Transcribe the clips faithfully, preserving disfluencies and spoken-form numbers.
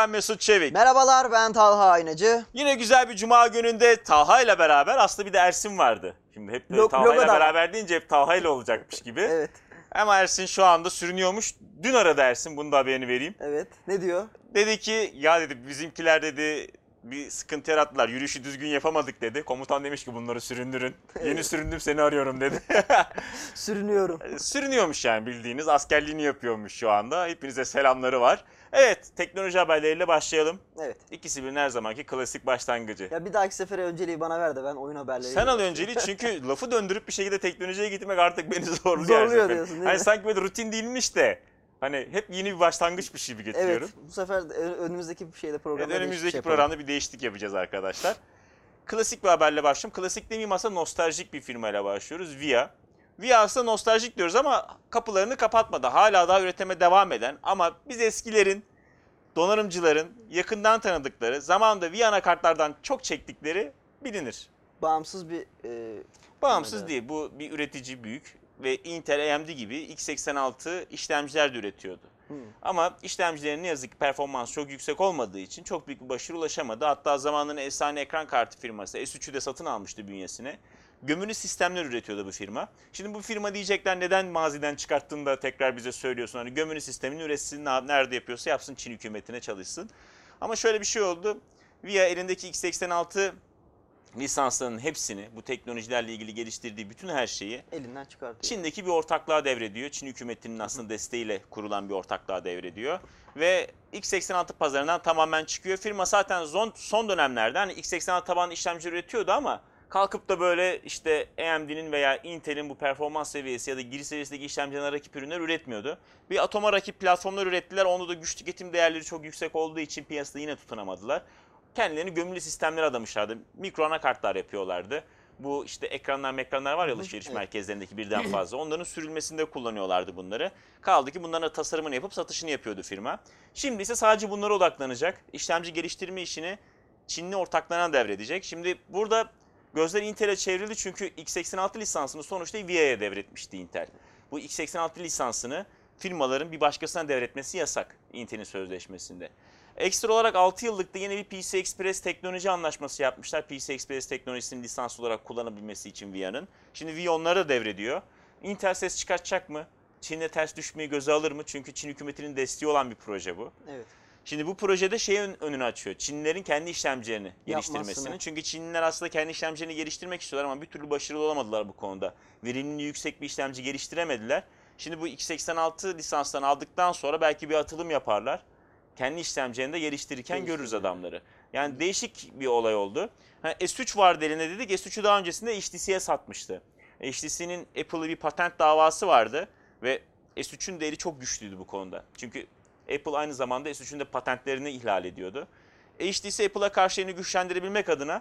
ben Mesut Çevik. Merhabalar, ben Talha Aynacı. Yine güzel bir cuma gününde Talha ile beraber, aslında bir de Ersin vardı. Şimdi hep böyle Log- Talha ile logoda var. beraber deyince hep Talha ile olacakmış gibi. Evet, Ama Ersin şu anda sürünüyormuş. Dün aradı Ersin, bunu da haberini vereyim. evet. Ne diyor? Dedi ki ya dedi bizimkiler dedi bir sıkıntı yarattılar. Yürüyüşü düzgün yapamadık dedi. Komutan demiş ki bunları süründürün. Yeni süründüm seni arıyorum dedi. Sürünüyorum. Sürünüyormuş yani, bildiğiniz askerliğini yapıyormuş şu anda. Hepinize selamları var. Evet, teknoloji haberleriyle başlayalım. Evet. İkisi birinin her zamanki klasik başlangıcı. Ya bir dahaki sefere önceliği bana ver de ben oyun haberleri... Sen al önceliği, çünkü lafı döndürüp bir şekilde teknolojiye gitmek artık beni zorluyor. Zorluyor diyorsun, değil hani mi? sanki böyle rutin değilmiş de hani hep yeni bir başlangıçmış gibi getiriyorum. Evet, bu sefer de ö- önümüzdeki bir şeyde programda Evet, önümüzdeki şey programda bir değişiklik yapacağız arkadaşlar. Klasik bir haberle başlayalım. Klasik demeyeyim, aslında nostaljik bir firmayla başlıyoruz. Via. Via aslında nostaljik diyoruz ama kapılarını kapatmadı. Hala daha üretime devam eden ama biz eskilerin, donanımcıların yakından tanıdıkları, zamanında Via anakartlardan çok çektikleri bilinir. Bağımsız bir... E, Bağımsız Evet. değil. Bu bir üretici büyük ve Intel A M D gibi x seksen altı işlemciler de üretiyordu. hmm. Ama işlemcilerin ne yazık ki performans çok yüksek olmadığı için çok büyük bir başarı ulaşamadı. Hatta zamanının efsane ekran kartı firması S üç'ü de satın almıştı bünyesine. Gömülü sistemler üretiyordu bu firma. Şimdi bu firma diyecekler neden maziden çıkarttığını da tekrar bize söylüyorsun. Hani gömülü sistemini üretsin, nerede yapıyorsa yapsın, Çin hükümetine çalışsın. Ama şöyle bir şey oldu. Via elindeki x seksen altı lisanslarının hepsini, bu teknolojilerle ilgili geliştirdiği bütün her şeyi Elinden çıkartıyor. Çin'deki bir ortaklığa devrediyor. Çin hükümetinin aslında desteğiyle kurulan bir ortaklığa devrediyor. Ve x seksen altı pazarından tamamen çıkıyor. Firma zaten son, son dönemlerde hani x seksen altı tabanlı işlemci üretiyordu ama kalkıp da böyle işte A M D'nin veya Intel'in bu performans seviyesi ya da giriş seviyesindeki işlemcilere rakip ürünler üretmiyordu. Bir Atom'a rakip platformlar ürettiler. Onda da güç tüketim değerleri çok yüksek olduğu için piyasada yine tutunamadılar. Kendilerini gömülü sistemlere adamışlardı. Mikro anakartlar yapıyorlardı. Bu işte ekranlar ekranlar var ya alışveriş Evet. merkezlerindeki birden fazla. Onların sürülmesinde kullanıyorlardı bunları. Kaldı ki bunların da tasarımını yapıp satışını yapıyordu firma. Şimdi ise sadece bunlara odaklanacak. İşlemci geliştirme işini Çinli ortaklarına devredecek. Şimdi burada gözler Intel'e çevrildi çünkü x seksen altı lisansını sonuçta Via'ya devretmişti Intel. Bu x seksen altı lisansını firmaların bir başkasına devretmesi yasak Intel'in sözleşmesinde. Ekstra olarak altı yıllık da yeni bir P C Express teknoloji anlaşması yapmışlar. P C Express teknolojisini lisans olarak kullanabilmesi için Via'nın. Şimdi Via onları da devrediyor. Intel ses çıkartacak mı? Çin'le ters düşmeyi göze alır mı? Çünkü Çin hükümetinin desteği olan bir proje bu. Evet. Şimdi bu projede şeyin önünü açıyor. Çinlilerin kendi işlemcilerini geliştirmesini. Yapmasını. Çünkü Çinliler aslında kendi işlemcilerini geliştirmek istiyorlar ama bir türlü başarılı olamadılar bu konuda. Verimliliği yüksek bir işlemci geliştiremediler. Şimdi bu x seksen altı lisanstan aldıktan sonra belki bir atılım yaparlar. Kendi işlemcilerini de geliştirirken görürüz adamları. Yani değişik bir olay oldu. Ha, S üç vardı elinde dedik. S üç'ü daha öncesinde H T C'ye satmıştı. H T C'nin Apple'ı bir patent davası vardı ve S üç'ün değeri çok güçlüydü bu konuda. Çünkü Apple aynı zamanda S üç'ün de patentlerini ihlal ediyordu. H T C Apple'a karşı elini güçlendirebilmek adına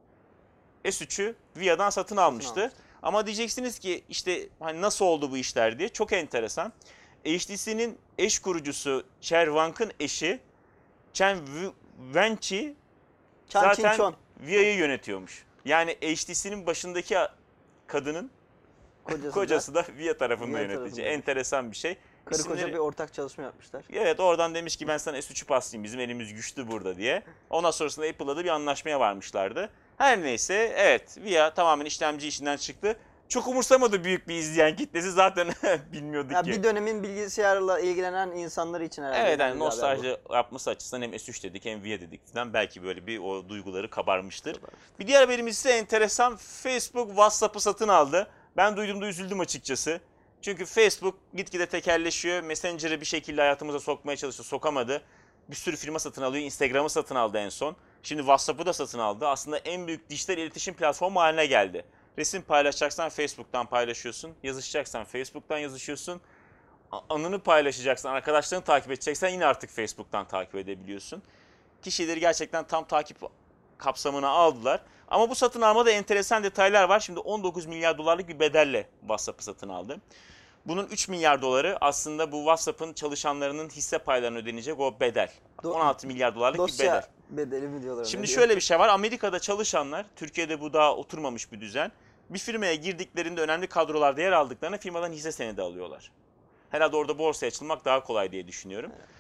S üç'ü Via'dan satın almıştı. almıştı. Ama diyeceksiniz ki işte hani nasıl oldu bu işler diye. Çok enteresan. H T C'nin eş kurucusu Cher Wang'ın eşi Chen Wenqi Chan Chin zaten Chon. Via'yı yönetiyormuş. Yani H T C'nin başındaki kadının Kocası, kocası da da Via tarafında Via yönetici. tarafında. Enteresan bir şey. karı koca İsimleri- bir ortak çalışma yapmışlar. Evet, oradan demiş ki ben sana S üç'ü paslayayım, bizim elimiz güçlü burada diye. Ondan sonrasında Apple'la da bir anlaşmaya varmışlardı. Her neyse, evet, Via tamamen işlemci işinden çıktı. Çok umursamadı büyük bir izleyen kitlesi, zaten bilmiyorduk Ya ki. bir dönemin bilgisayarla ilgilenen insanlar için herhalde. Evet, önemli yani bir haber nostalji yapması açısından hem S üç dedik hem Via dedik falan, belki böyle bir o duyguları kabarmıştır. Kabarmıştır. Bir diğer haberimiz ise enteresan. Facebook WhatsApp'ı satın aldı. Ben duyduğumda üzüldüm açıkçası. Çünkü Facebook gitgide tekelleşiyor. Messenger'ı bir şekilde hayatımıza sokmaya çalıştı, sokamadı. Bir sürü firma satın alıyor. Instagram'ı satın aldı en son. Şimdi WhatsApp'ı da satın aldı. Aslında en büyük dijital iletişim platformu haline geldi. Resim paylaşacaksan Facebook'tan paylaşıyorsun. Yazışacaksan Facebook'tan yazışıyorsun. A- Anını paylaşacaksan, arkadaşlarını takip edeceksen yine artık Facebook'tan takip edebiliyorsun. Kişileri gerçekten tam takip kapsamına aldılar. Ama bu satın almada enteresan detaylar var. Şimdi on dokuz milyar dolarlık bir bedelle WhatsApp'ı satın aldı. Bunun üç milyar doları aslında bu WhatsApp'ın çalışanlarının hisse paylarına ödenecek o bedel. Do- on altı milyar dolarlık bir bedel. Dosya bedeli mi diyorlar? Şimdi ne şöyle bir şey var. Amerika'da çalışanlar, Türkiye'de bu daha oturmamış bir düzen. Bir firmaya girdiklerinde önemli kadrolarda yer aldıklarına firmadan hisse senedi alıyorlar. Herhalde orada borsaya açılmak daha kolay diye düşünüyorum. Evet.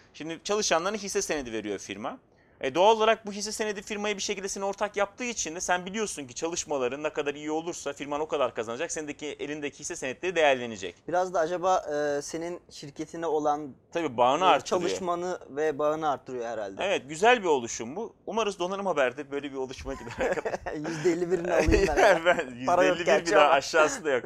Şimdi çalışanlarına hisse senedi veriyor firma. E doğal olarak bu hisse senedi firmayı bir şekilde seni ortak yaptığı için de sen biliyorsun ki çalışmaların ne kadar iyi olursa firman o kadar kazanacak. Senin elindeki hisse senetleri değerlenecek. Biraz da acaba e, senin şirketine olan Tabii bağını e, arttırıyor. çalışmanı ve bağını arttırıyor herhalde. Evet, güzel bir oluşum bu. Umarız Donanım Haber'de böyle bir oluşuma gider. yüzde elli birini alayım ben. ben Para yok yüzde elli bir gerçi bir daha ama. aşağısı da yok.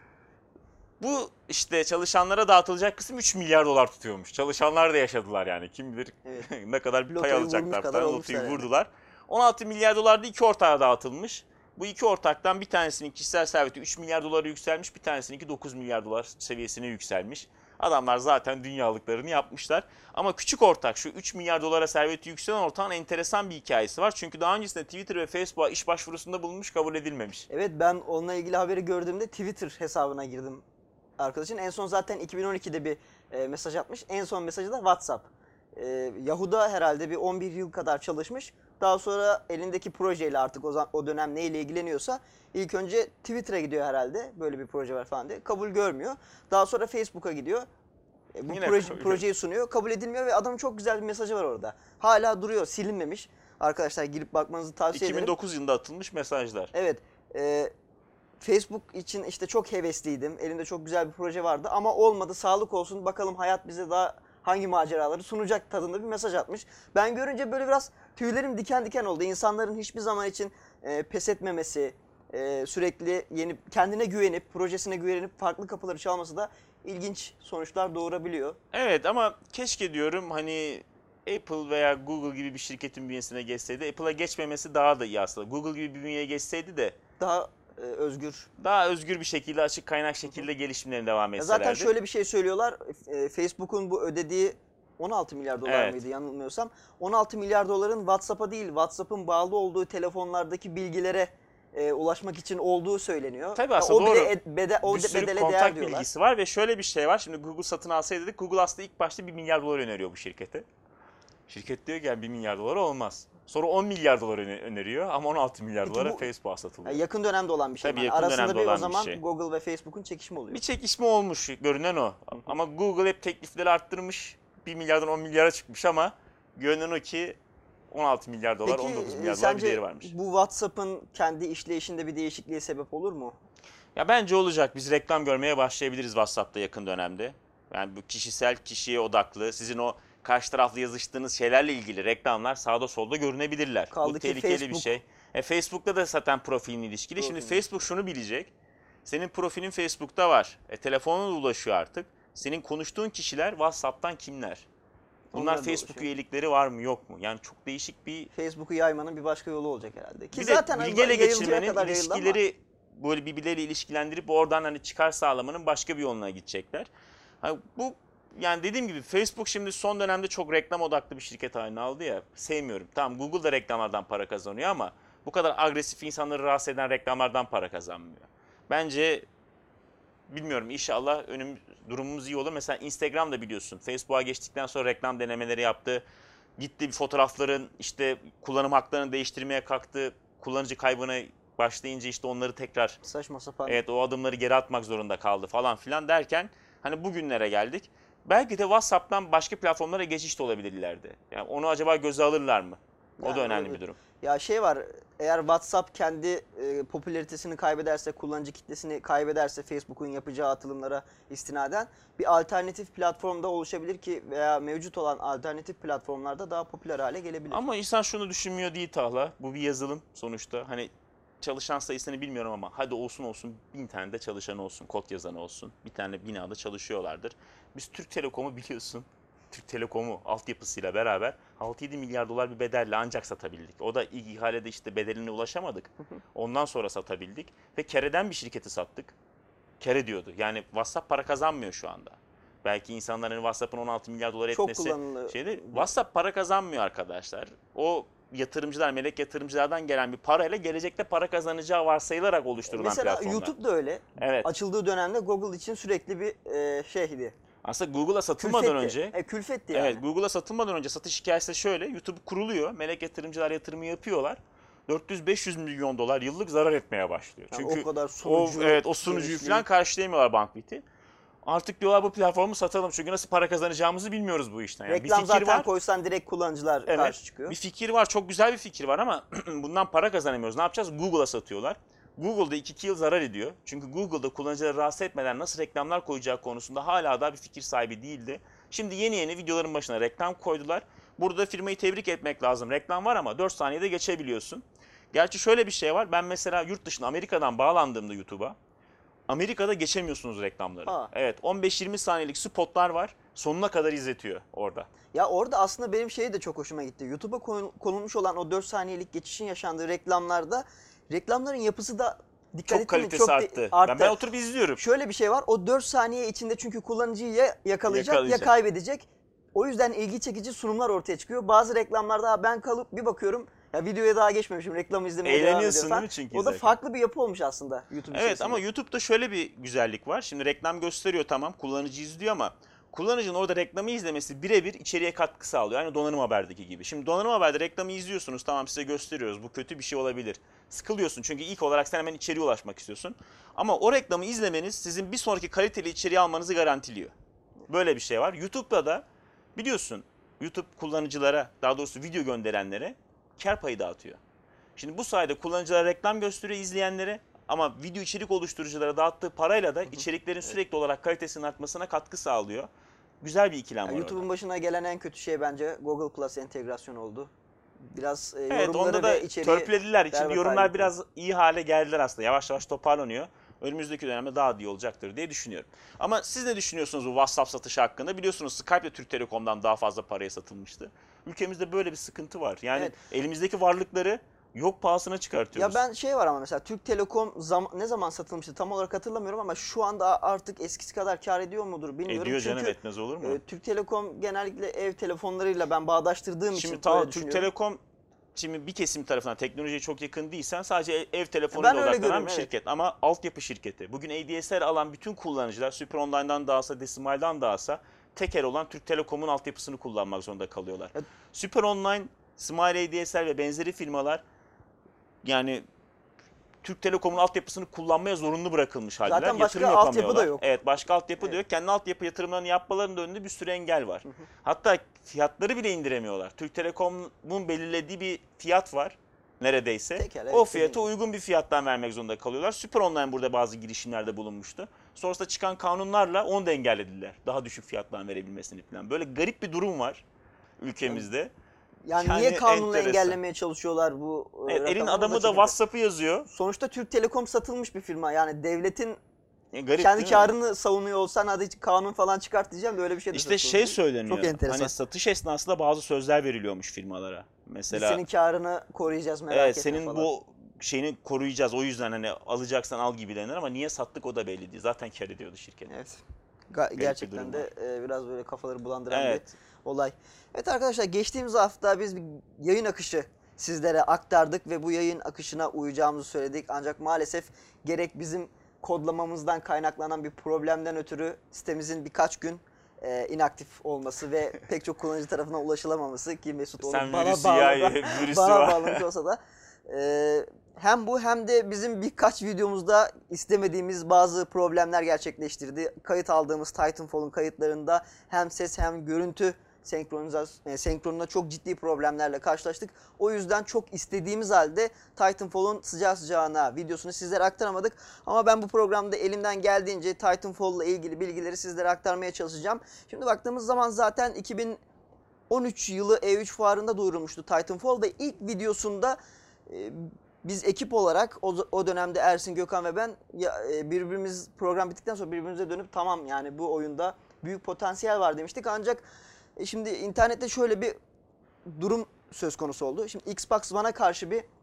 Bu işte çalışanlara dağıtılacak kısım üç milyar dolar tutuyormuş. Çalışanlar da yaşadılar yani. Kim bilir Evet. ne kadar bir pay Lotoyu vurmuş alacaklar kadar falan. olmuşlar Lotoyu yani. vurdular. on altı milyar dolar da iki ortağa dağıtılmış. Bu iki ortaktan bir tanesinin kişisel serveti üç milyar dolara yükselmiş. Bir tanesininki dokuz milyar dolar seviyesine yükselmiş. Adamlar zaten dünyalıklarını yapmışlar. Ama küçük ortak, şu üç milyar dolara serveti yükselen ortağın enteresan bir hikayesi var. Çünkü daha öncesinde Twitter ve Facebook'a iş başvurusunda bulunmuş, kabul edilmemiş. Evet, ben onunla ilgili haberi gördüğümde Twitter hesabına girdim arkadaşın. En son zaten iki bin on ikide bir e, mesaj atmış. En son mesajı da WhatsApp. E, Yahoo'da herhalde bir on bir yıl kadar çalışmış. Daha sonra elindeki projeyle artık o, zaman, o dönem neyle ilgileniyorsa ilk önce Twitter'a gidiyor herhalde. Böyle bir proje var falan diye. Kabul görmüyor. Daha sonra Facebook'a gidiyor. E, bu Yine proje, kabul- projeyi sunuyor. Kabul edilmiyor ve adamın çok güzel bir mesajı var orada. Hala duruyor, silinmemiş. Arkadaşlar girip bakmanızı tavsiye iki bin ederim. dokuz yılında atılmış mesajlar. Evet. E, Facebook için işte çok hevesliydim. Elimde çok güzel bir proje vardı ama olmadı. Sağlık olsun. Bakalım hayat bize daha hangi maceraları sunacak tadında bir mesaj atmış. Ben görünce böyle biraz tüylerim diken diken oldu. İnsanların hiçbir zaman için e, pes etmemesi, e, sürekli yeni kendine güvenip, projesine güvenip farklı kapıları çalması da ilginç sonuçlar doğurabiliyor. Evet ama keşke diyorum hani Apple veya Google gibi bir şirketin bünyesine geçseydi. Apple'a geçmemesi daha da iyi aslında. Google gibi bir bünyeye geçseydi de Daha e, özgür. daha özgür bir şekilde, açık kaynak şekilde gelişimlerine devam Ya etselerdi. zaten şöyle bir şey söylüyorlar. E, Facebook'un bu ödediği on altı milyar dolar Evet. mıydı yanılmıyorsam? on altı milyar doların WhatsApp'a değil, WhatsApp'ın bağlı olduğu telefonlardaki bilgilere e, ulaşmak için olduğu söyleniyor. Tabii Ya aslında o doğru. bile ed- bede, o bir de- sürü bedele değer kontak diyorlar. bilgisi var ve şöyle bir şey var. Şimdi Google satın alsaydı dedik. Google aslında ilk başta bir milyar dolar öneriyor bu şirkete. Şirket diyor ki yani bir milyar dolar olmaz. Sonra on milyar dolar öne- öneriyor ama on altı milyar Peki dolara bu- Facebook'a Ya satılıyor. yakın dönemde olan bir şey. Tabii Yani yakın arasında dönemde bir olan o bir zaman şey. Google ve Facebook'un çekişme oluyor. Bir çekişme olmuş, görünen o. Ama Google hep teklifleri arttırmış. bir milyardan on milyara çıkmış ama görünen o ki on altı milyar dolar, Peki on dokuz e, milyar dolar bir sence değeri varmış. bu WhatsApp'ın kendi işleyişinde bir değişikliğe sebep olur mu? Ya bence olacak. Biz reklam görmeye başlayabiliriz WhatsApp'ta yakın dönemde. Yani bu kişisel, kişiye odaklı, sizin o karşı taraflı yazıştığınız şeylerle ilgili reklamlar sağda solda görünebilirler. Kaldı bu ki tehlikeli bir Facebook- şey. E, Facebook'ta da zaten profilin ilişkili. Şimdi Profilin. Facebook şunu bilecek. Senin profilin Facebook'ta var. E, telefonuna da ulaşıyor artık. Senin konuştuğun kişiler WhatsApp'tan kimler? Bunlar Onlar da Facebook ulaşıyor. üyelikleri var mı yok mu? Yani çok değişik bir... Facebook'u yaymanın bir başka yolu olacak herhalde. Ki Bir de zaten hani bilgiyle yayılacak geçirmenin kadar yayıldı ama- ilişkileri böyle birbirleriyle ilişkilendirip oradan hani çıkar sağlamanın başka bir yoluna gidecekler. Hani bu yani dediğim gibi Facebook şimdi son dönemde çok reklam odaklı bir şirket haline aldı ya. Sevmiyorum. Tamam Google da reklamlardan para kazanıyor ama bu kadar agresif insanları rahatsız eden reklamlardan para kazanmıyor. Bence bilmiyorum inşallah önüm durumumuz iyi olur. Mesela Instagram da biliyorsun Facebook'a geçtikten sonra reklam denemeleri yaptı. Gitti bir fotoğrafların işte kullanım haklarını değiştirmeye kalktı. Kullanıcı kaybına başlayınca işte onları tekrar Saçma sapan. evet o adımları geri atmak zorunda kaldı falan filan derken hani bugünlere geldik. Belki de WhatsApp'tan başka platformlara geçiş de olabilir ileride. Yani onu acaba göze alırlar mı? O Yani da önemli olabilir. bir durum. Ya şey var, eğer WhatsApp kendi e, popülaritesini kaybederse, kullanıcı kitlesini kaybederse Facebook'un yapacağı atılımlara istinaden bir alternatif platformda oluşabilir ki veya mevcut olan alternatif platformlarda daha popüler hale gelebilir. Ama insan şunu düşünmüyor değil Tahla. Bu bir yazılım sonuçta. Hani çalışan sayısını bilmiyorum ama hadi olsun olsun bin tane de çalışan olsun, kod yazanı olsun. Bir tane binada çalışıyorlardır. Biz Türk Telekom'u biliyorsun. Türk Telekom'u altyapısıyla beraber altı yedi milyar dolar bir bedelle ancak satabildik. O da ilk ihalede işte bedeline ulaşamadık. Ondan sonra satabildik. Ve kereden bir şirketi sattık. Kere diyordu. Yani WhatsApp para kazanmıyor şu anda. Belki insanların WhatsApp'ın on altı milyar dolar Çok etmesi kullanılı. şeyde WhatsApp para kazanmıyor arkadaşlar. O yatırımcılar, melek yatırımcılardan gelen bir parayla gelecekte para kazanacağı varsayılarak oluşturulan Mesela platformlar. YouTube da öyle. Evet. Açıldığı dönemde Google için sürekli bir e, şeydi. Aslında Google'a satılmadan Külfetti. önce E, külfetti yani. evet Google'a satılmadan önce satış hikayesi de şöyle. YouTube kuruluyor. Melek yatırımcılar yatırımı yapıyorlar. dört yüz beş yüz milyon dolar yıllık zarar etmeye başlıyor. Yani Çünkü o kadar o sunucu evet o sunucuyu genişliği. falan karşılayamıyorlar Bankbit'i. Artık diyorlar bu platformu satalım çünkü nasıl para kazanacağımızı bilmiyoruz bu işten. Yani Reklam bir fikir zaten var. koysan direkt kullanıcılar Evet, karşı çıkıyor. bir fikir var, çok güzel bir fikir var ama bundan para kazanamıyoruz. Ne yapacağız? Google'a satıyorlar. Google'da iki iki yıl zarar ediyor. Çünkü Google'da kullanıcıları rahatsız etmeden nasıl reklamlar koyacağı konusunda hala daha bir fikir sahibi değildi. Şimdi yeni yeni videoların başına reklam koydular. Burada firmayı tebrik etmek lazım. Reklam var ama dört saniyede geçebiliyorsun. Gerçi şöyle bir şey var. Ben mesela yurt dışına Amerika'dan bağlandığımda YouTube'a Amerika'da geçemiyorsunuz reklamları. Aa. Evet, on beş yirmi saniyelik spotlar var. Sonuna kadar izletiyor orada. Ya orada aslında benim şey de çok hoşuma gitti. YouTube'a konulmuş olan o dört saniyelik geçişin yaşandığı reklamlarda reklamların yapısı da dikkat Çok ettin mi? kalitesi bir arttı. arttı. Ben, ben oturup izliyorum. Şöyle bir şey var. O dört saniye içinde çünkü kullanıcıyı ya yakalayacak, Yakalayacak. ya kaybedecek. O yüzden ilgi çekici sunumlar ortaya çıkıyor. Bazı reklamlarda ben kalıp bir bakıyorum ya videoya daha geçmemişim. Reklamı izlemeye devam Eğleniyorsun ediyorum falan. değil mi çünkü O da izlerken? farklı bir yapı olmuş aslında YouTube Evet içerisinde. ama YouTube'da şöyle bir güzellik var. Şimdi reklam gösteriyor, tamam, kullanıcı izliyor ama kullanıcının orada reklamı izlemesi birebir içeriye katkı sağlıyor. Yani donanım haberdeki gibi. Şimdi donanım haberde reklamı izliyorsunuz, tamam, size gösteriyoruz, bu kötü bir şey olabilir. Sıkılıyorsun çünkü ilk olarak sen hemen içeriye ulaşmak istiyorsun. Ama o reklamı izlemeniz sizin bir sonraki kaliteli içeriği almanızı garantiliyor. Böyle bir şey var. YouTube'da da biliyorsun YouTube kullanıcılara, daha doğrusu video gönderenlere kar payı dağıtıyor. Şimdi bu sayede kullanıcılara reklam gösteriyor, izleyenlere, ama video içerik oluşturuculara dağıttığı parayla da içeriklerin sürekli olarak kalitesinin artmasına katkı sağlıyor. Güzel bir ikilem Yani var YouTube'un orada. başına gelen en kötü şey bence Google Plus entegrasyonu oldu. Biraz e, Evet, yorumları onda da ve içeriği törpülediler. İçinde berbat yorumlar hale biraz iyi hale geldiler aslında. Yavaş yavaş toparlanıyor. Önümüzdeki dönemde daha iyi olacaktır diye düşünüyorum. Ama siz ne düşünüyorsunuz bu WhatsApp satışı hakkında? Biliyorsunuz Skype de Türk Telekom'dan daha fazla paraya satılmıştı. Ülkemizde böyle bir sıkıntı var. Yani Evet. elimizdeki varlıkları yok pahasına çıkartıyoruz. Ya ben şey var ama mesela Türk Telekom zam ne zaman satılmıştı tam olarak hatırlamıyorum ama şu anda artık eskisi kadar kar ediyor mudur bilmiyorum. Ediyor canım, Çünkü etmez olur mu? e, Türk Telekom genellikle ev telefonlarıyla ben bağdaştırdığım için Şimdi böyle tamam, Türk düşünüyorum. Telekom şimdi bir kesim tarafından teknolojiye çok yakın değilsen sadece ev, ev Ben telefonuyla öyle odaklanan görüyorum, bir evet. şirket ama altyapı şirketi. Bugün A D S L alan bütün kullanıcılar Süper Online'dan dahası, Decimal'dan dahası teker olan Türk Telekom'un altyapısını kullanmak zorunda kalıyorlar. Evet. Süper Online, Smile A D S L ve benzeri firmalar yani Türk Telekom'un altyapısını kullanmaya zorunlu bırakılmış haldeler. Zaten başka Yatırım altyapı da yapamıyorlar. yok. Evet, başka altyapı Evet. da yok. Kendi altyapı yatırımlarını yapmalarının da önünde bir sürü engel var. Hatta fiyatları bile indiremiyorlar. Türk Telekom'un belirlediği bir fiyat var neredeyse. Tekel, evet, o fiyata dediğin uygun bir fiyattan vermek zorunda kalıyorlar. Süper Online burada bazı girişimlerde bulunmuştu. Sonrasında çıkan kanunlarla onu da engellediler. Daha düşük fiyattan verebilmesini falan. Böyle garip bir durum var ülkemizde. Yani, Yani niye kanunla enteresan. engellemeye çalışıyorlar bu e, Evet, elin rakamları? adamı O da sıkıntı. WhatsApp'ı yazıyor. Sonuçta Türk Telekom satılmış bir firma. Yani devletin E, garip kendi değil mi? karını savunuyor olsan hadi kanun falan çıkart diyeceğim de öyle bir şey de İşte söz konusu şey değil. söyleniyor. Çok enteresan. Hani satış esnasında bazı sözler veriliyormuş firmalara. Biz Mesela senin karını koruyacağız merak evet, etme senin falan. bu şeyini koruyacağız, o yüzden hani alacaksan al gibi denir ama niye sattık o da belli değil. Zaten kar ediyordu şirket. Evet. Ga- bir gerçekten durum de e, biraz böyle kafaları bulandıran Evet. bir olay. Evet arkadaşlar, geçtiğimiz hafta biz bir yayın akışı sizlere aktardık ve bu yayın akışına uyacağımızı söyledik. Ancak maalesef gerek bizim kodlamamızdan kaynaklanan bir problemden ötürü sitemizin birkaç gün e, inaktif olması ve pek çok kullanıcı tarafından ulaşılamaması ki Mesut onu Sen bana virüsü bağladı. ya, virüsü bana var. bağlamış olsa da e, hem bu hem de bizim birkaç videomuzda istemediğimiz bazı problemler gerçekleştirdi. Kayıt aldığımız Titanfall'un kayıtlarında hem ses hem görüntü senkroniza- e, senkronuna çok ciddi problemlerle karşılaştık. O yüzden çok istediğimiz halde Titanfall'un sıcağı sıcağına videosunu sizlere aktaramadık. Ama ben bu programda elimden geldiğince Titanfall'la ilgili bilgileri sizlere aktarmaya çalışacağım. Şimdi baktığımız zaman zaten iki bin on üç yılı E üç fuarında duyurulmuştu Titanfall ve ilk videosunda e, biz ekip olarak o, o dönemde Ersin, Gökhan ve ben ya, e, birbirimiz program bittikten sonra birbirimize dönüp tamam yani bu oyunda büyük potansiyel var demiştik. Ancak e, şimdi internette şöyle bir durum söz konusu oldu. Şimdi Xbox One'a karşı bir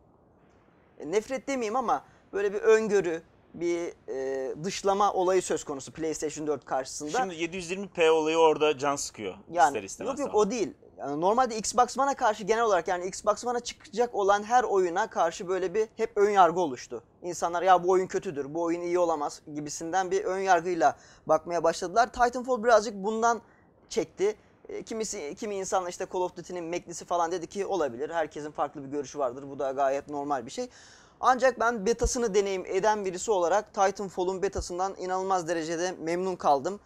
e, nefret demeyeyim ama böyle bir öngörü, bir e, dışlama olayı söz konusu PlayStation dört karşısında. Şimdi yedi yüz yirmi p olayı orada can sıkıyor. Yani ister istemez yok yok ama. o değil. Yani normalde Xbox One'a karşı genel olarak yani Xbox One'a çıkacak olan her oyuna karşı böyle bir hep ön yargı oluştu. İnsanlar ya bu oyun kötüdür, bu oyun iyi olamaz gibisinden bir ön yargıyla bakmaya başladılar. Titanfall birazcık bundan çekti. E, Kimisi, kimi insan işte Call of Duty'nin Meknisi falan dedi ki olabilir. Herkesin farklı bir görüşü vardır. Bu da gayet normal bir şey. Ancak ben betasını deneyim eden birisi olarak Titanfall'un betasından inanılmaz derecede memnun kaldım.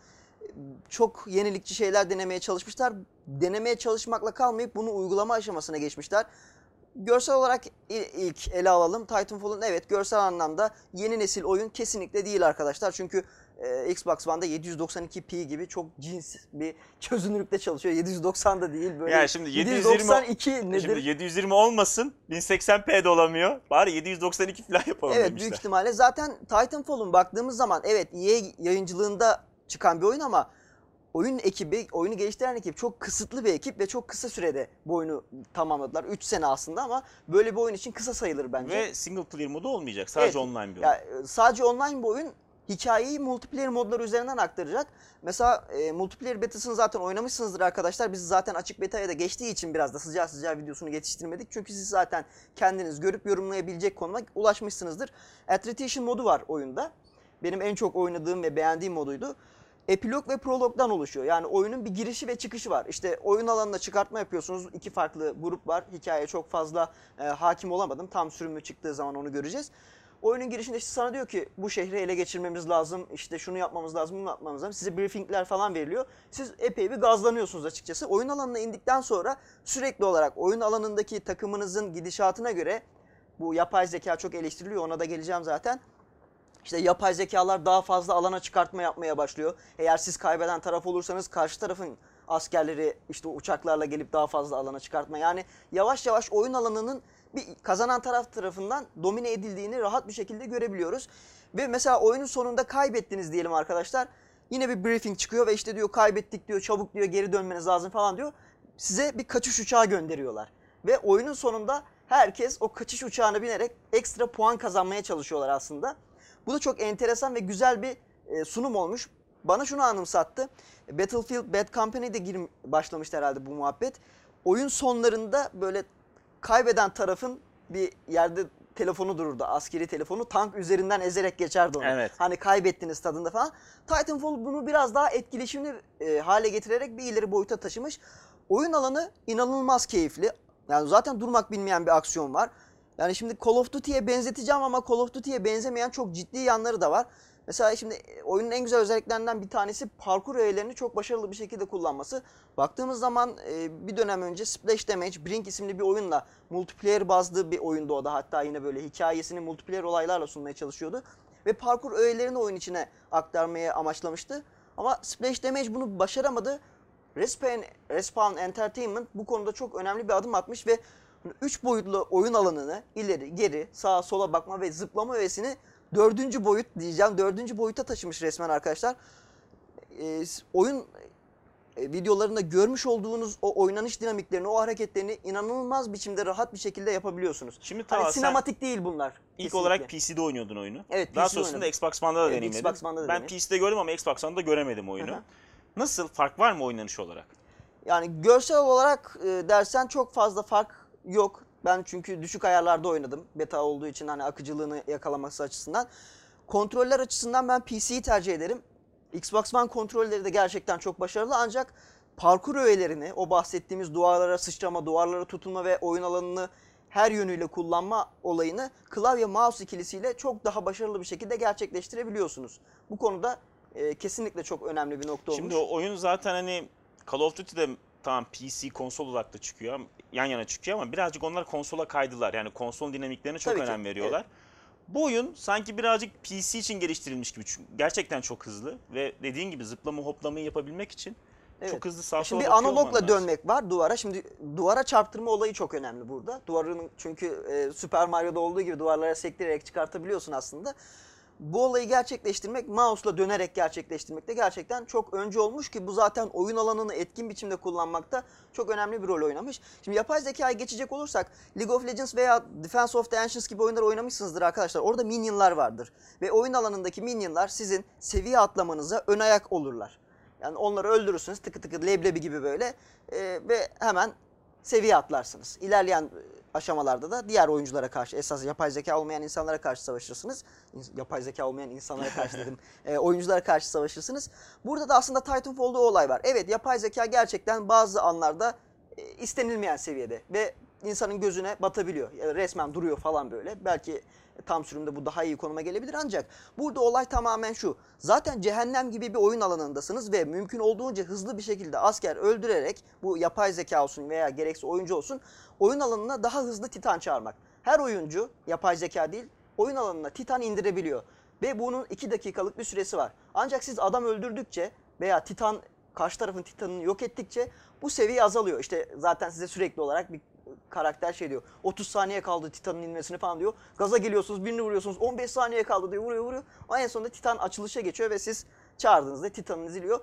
Çok yenilikçi şeyler denemeye çalışmışlar. Denemeye çalışmakla kalmayıp bunu uygulama aşamasına geçmişler. Görsel olarak ilk ele alalım. Titanfall'un evet görsel anlamda yeni nesil oyun kesinlikle değil arkadaşlar. Çünkü e, Xbox One'da yedi yüz doksan iki p gibi çok cins bir çözünürlükte çalışıyor. yedi yüz doksan da değil böyle. Yani şimdi yedi yüz yirmi, yedi yüz doksan iki nedir? Şimdi yedi yüz yirmi olmasın, bin seksen p'de olamıyor. Bari yedi yüz doksan iki falan yapalım Evet, demişler. büyük ihtimalle. Zaten Titanfall'un baktığımız zaman evet E A yayıncılığında çıkan bir oyun ama oyun ekibi, oyunu geliştiren ekip çok kısıtlı bir ekip ve çok kısa sürede bu oyunu tamamladılar. üç sene aslında ama böyle bir oyun için kısa sayılır bence. Ve single player modu olmayacak. Sadece Evet, online bir oyun. ya, sadece online bir oyun hikayeyi multiplayer modları üzerinden aktaracak. Mesela e, multiplayer betasını zaten oynamışsınızdır arkadaşlar. Biz zaten açık betaya da geçtiği için biraz da sıcağı sıcağı videosunu yetiştirmedik. Çünkü siz zaten kendiniz görüp yorumlayabilecek konuma ulaşmışsınızdır. Attrition modu var oyunda. Benim en çok oynadığım ve beğendiğim moduydu. Epilog ve prologdan oluşuyor. Yani oyunun bir girişi ve çıkışı var. İşte oyun alanına çıkartma yapıyorsunuz. İki farklı grup var. Hikayeye çok fazla e, hakim olamadım. Tam sürümü çıktığı zaman onu göreceğiz. Oyunun girişinde işte sana diyor ki bu şehri ele geçirmemiz lazım, işte şunu yapmamız lazım, bunu yapmamız lazım. Size briefingler falan veriliyor. Siz epey bir gazlanıyorsunuz açıkçası. Oyun alanına indikten sonra sürekli olarak oyun alanındaki takımınızın gidişatına göre bu yapay zeka çok eleştiriliyor, ona da geleceğim zaten. İşte yapay zekalar daha fazla alana çıkartma yapmaya başlıyor. Eğer siz kaybeden taraf olursanız karşı tarafın askerleri işte uçaklarla gelip daha fazla alana çıkartma. Yani yavaş yavaş oyun alanının bir kazanan taraf tarafından domine edildiğini rahat bir şekilde görebiliyoruz. Ve mesela oyunun sonunda kaybettiniz diyelim arkadaşlar. Yine bir briefing çıkıyor ve işte diyor kaybettik diyor, çabuk diyor geri dönmeniz lazım falan diyor. Size bir kaçış uçağı gönderiyorlar. Ve oyunun sonunda herkes o kaçış uçağına binerek ekstra puan kazanmaya çalışıyorlar aslında. Bu da çok enteresan ve güzel bir e, sunum olmuş. Bana şunu anımsattı. Battlefield Bad Company'de girim başlamıştı herhalde bu muhabbet. Oyun sonlarında böyle kaybeden tarafın bir yerde telefonu dururdu. Askeri telefonu tank üzerinden ezerek geçerdi onu. Evet. Hani kaybettiniz tadında falan. Titanfall bunu biraz daha etkileşimli e, hale getirerek bir ileri boyuta taşımış. Oyun alanı inanılmaz keyifli. Yani zaten durmak bilmeyen bir aksiyon var. Yani şimdi Call of Duty'ye benzeteceğim ama Call of Duty'ye benzemeyen çok ciddi yanları da var. Mesela şimdi oyunun en güzel özelliklerinden bir tanesi parkur öğelerini çok başarılı bir şekilde kullanması. Baktığımız zaman bir dönem önce Splash Damage, Brink isimli bir oyunla multiplayer bazlı bir oyundu o da. Hatta yine böyle hikayesini multiplayer olaylarla sunmaya çalışıyordu. Ve parkur öğelerini oyun içine aktarmaya amaçlamıştı. Ama Splash Damage bunu başaramadı. Respawn, Respawn Entertainment bu konuda çok önemli bir adım atmış ve üç boyutlu oyun alanını ileri, geri, sağa, sola bakma ve zıplama öğesini dördüncü boyut diyeceğim. Dördüncü boyuta taşımış resmen arkadaşlar. E, oyun e, videolarında görmüş olduğunuz o oynanış dinamiklerini, o hareketlerini inanılmaz biçimde rahat bir şekilde yapabiliyorsunuz. Şimdi hani tamam, sinematik değil bunlar. İlk kesinlikle. olarak P C'de oynuyordun oyunu. Evet, P C'de Daha sonrasında oynadım. Xbox One'da da Evet, deneyimledim. Xbox One'da da ben deneyim. P C'de gördüm ama Xbox One'da göremedim oyunu. Hı hı. Nasıl? Fark var mı oynanış olarak? Yani görsel olarak e, dersen çok fazla fark yok. Ben çünkü düşük ayarlarda oynadım. Beta olduğu için hani akıcılığını yakalaması açısından. Kontroller açısından ben P C'yi tercih ederim. Xbox One kontrolleri de gerçekten çok başarılı ancak parkur öğelerini, o bahsettiğimiz duvarlara sıçrama, duvarlara tutunma ve oyun alanını her yönüyle kullanma olayını klavye mouse ikilisiyle çok daha başarılı bir şekilde gerçekleştirebiliyorsunuz. Bu konuda e, kesinlikle çok önemli bir nokta olmuş. Şimdi o oyun zaten hani Call of Duty'de tamam P C konsol olarak da çıkıyor, yan yana çıkıyor ama birazcık onlar konsola kaydılar. Yani konsol dinamiklerine çok Tabii ki, önem veriyorlar. evet. Bu oyun sanki birazcık P C için geliştirilmiş gibi. Çünkü gerçekten çok hızlı ve dediğin gibi zıplama hoplamayı yapabilmek için Evet. çok hızlı sağa sola Şimdi bir bakıyor olman analogla lazım. dönmek var duvara. Şimdi duvara çarptırma olayı çok önemli burada. Duvarın çünkü e, Super Mario'da olduğu gibi duvarlara sektirerek çıkartabiliyorsun aslında. Bu olayı gerçekleştirmek, mouse'la dönerek gerçekleştirmek de gerçekten çok öncü olmuş ki bu zaten oyun alanını etkin biçimde kullanmakta çok önemli bir rol oynamış. Şimdi yapay zekaya geçecek olursak League of Legends veya Defense of the Ancients gibi oyunlar oynamışsınızdır arkadaşlar. Orada minyonlar vardır ve oyun alanındaki minyonlar sizin seviye atlamanıza ön ayak olurlar. Yani onları öldürürsünüz tıkı tıkı leblebi gibi böyle e, ve hemen seviye atlarsınız. İlerleyen aşamalarda da diğer oyunculara karşı, esas yapay zeka olmayan insanlara karşı savaşırsınız. Yapay zeka olmayan insanlara karşı dedim. E, oyunculara karşı savaşırsınız. Burada da aslında Titanfall'da o olay var. Evet, yapay zeka gerçekten bazı anlarda e, istenilmeyen seviyede ve insanın gözüne batabiliyor. Yani resmen duruyor falan böyle. Belki tam sürümde bu daha iyi konuma gelebilir ancak burada olay tamamen şu. Zaten cehennem gibi bir oyun alanındasınız ve mümkün olduğunca hızlı bir şekilde asker öldürerek, bu yapay zeka olsun veya gerekse oyuncu olsun, oyun alanına daha hızlı titan çağırmak. Her oyuncu, yapay zeka değil, oyun alanına titan indirebiliyor. Ve bunun iki dakikalık bir süresi var. Ancak siz adam öldürdükçe veya titan, karşı tarafın titanını yok ettikçe bu seviye azalıyor. İşte zaten size sürekli olarak bir karakter şey diyor. otuz saniye kaldı titanın inmesini falan diyor. Gaza geliyorsunuz, birini vuruyorsunuz. on beş saniye kaldı diyor. Vuruyor vuruyor. O en sonunda titan açılışa geçiyor ve siz çağırdığınızda titanınız iniyor.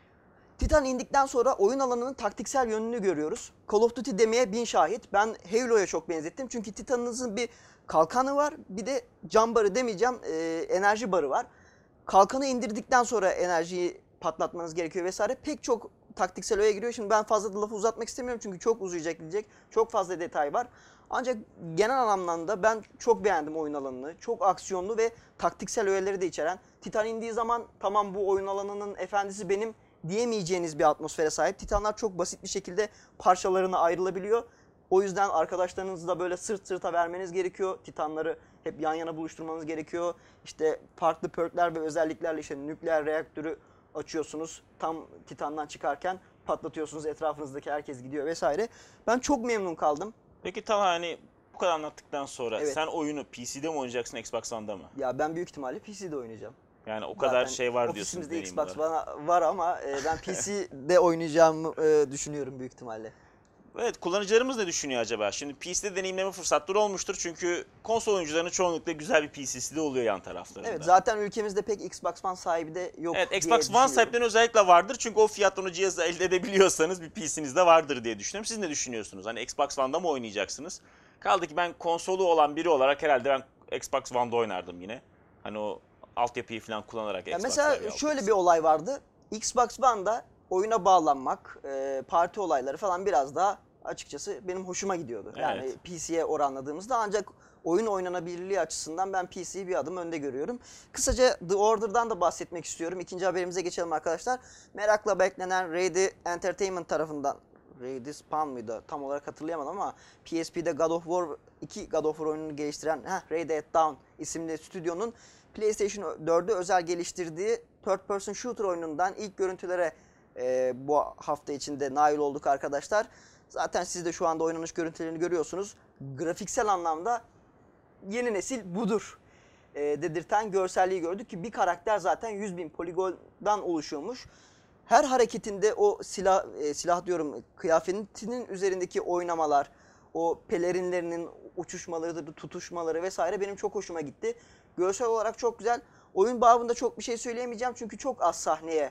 Titan indikten sonra oyun alanının taktiksel yönünü görüyoruz. Call of Duty demeye bin şahit. Ben Halo'ya çok benzettim. Çünkü Titan'ınızın bir kalkanı var. Bir de cam barı demeyeceğim, e, enerji barı var. Kalkanı indirdikten sonra enerjiyi patlatmanız gerekiyor vesaire. Pek çok taktiksel öğeye giriyor. Şimdi ben fazla da lafı uzatmak istemiyorum çünkü çok uzayacak gidecek. Çok fazla detay var. Ancak genel anlamda ben çok beğendim oyun alanını. Çok aksiyonlu ve taktiksel öğeleri de içeren. Titan indiği zaman tamam bu oyun alanının efendisi benim diyemeyeceğiniz bir atmosfere sahip. Titanlar çok basit bir şekilde parçalarına ayrılabiliyor. O yüzden arkadaşlarınızla böyle sırt sırta vermeniz gerekiyor. Titanları hep yan yana buluşturmanız gerekiyor. İşte farklı perkler ve özelliklerle işte nükleer reaktörü açıyorsunuz. Tam Titan'dan çıkarken patlatıyorsunuz. Etrafınızdaki herkes gidiyor vesaire. Ben çok memnun kaldım. Peki tamam, hani bu kadar anlattıktan sonra Evet. sen oyunu P C'de mi oynayacaksın, Xbox One'da mı? Ya ben büyük ihtimalle P C'de oynayacağım. Yani o kadar Zaten şey var diyorsun. ofisimizde deneyim Xbox olarak. One var ama e, ben P C'de oynayacağımı e, düşünüyorum büyük ihtimalle. Evet, kullanıcılarımız ne düşünüyor acaba? Şimdi P C'de deneyimleme fırsatları olmuştur. Çünkü konsol oyuncularının çoğunlukla güzel bir P C'si de oluyor yan taraflarında. Evet, zaten ülkemizde pek Xbox One sahibi de yok Evet, diye Xbox One düşünüyorum. sahiplerinin özellikle vardır. Çünkü o fiyattan o cihazı elde edebiliyorsanız bir P C'nizde vardır diye düşünüyorum. Siz ne düşünüyorsunuz? Hani Xbox One'da mı oynayacaksınız? Kaldı ki ben konsolu olan biri olarak herhalde ben Xbox One'da oynardım yine. Hani o altyapıyı falan kullanarak Ya Xbox mesela Live'ı şöyle alırız. bir olay vardı. Xbox One'da oyuna bağlanmak, e, parti olayları falan biraz daha açıkçası benim hoşuma gidiyordu. Yani Evet. P C'ye oranladığımızda, ancak oyun oynanabilirliği açısından ben P C'yi bir adım önde görüyorum. Kısaca The Order'dan da bahsetmek istiyorum. İkinci haberimize geçelim arkadaşlar. Merakla beklenen Ready Entertainment tarafından, Ready Spawn mıydı? Tam olarak hatırlayamadım ama P S P'de God of War iki God of War oyununu geliştiren heh, Ready at Dawn isimli stüdyonun PlayStation dörde özel geliştirdiği Third Person Shooter oyunundan ilk görüntülere e, bu hafta içinde nail olduk arkadaşlar. Zaten siz de şu anda oynanış görüntülerini görüyorsunuz. Grafiksel anlamda yeni nesil budur e, dedirten görselliği gördük ki bir karakter zaten yüz bin poligondan oluşuyormuş. Her hareketinde o silah, e, silah diyorum kıyafetinin üzerindeki oynamalar, o pelerinlerinin uçuşmaları, tutuşmaları vesaire benim çok hoşuma gitti. Görsel olarak çok güzel. Oyun babında çok bir şey söyleyemeyeceğim çünkü çok az sahneye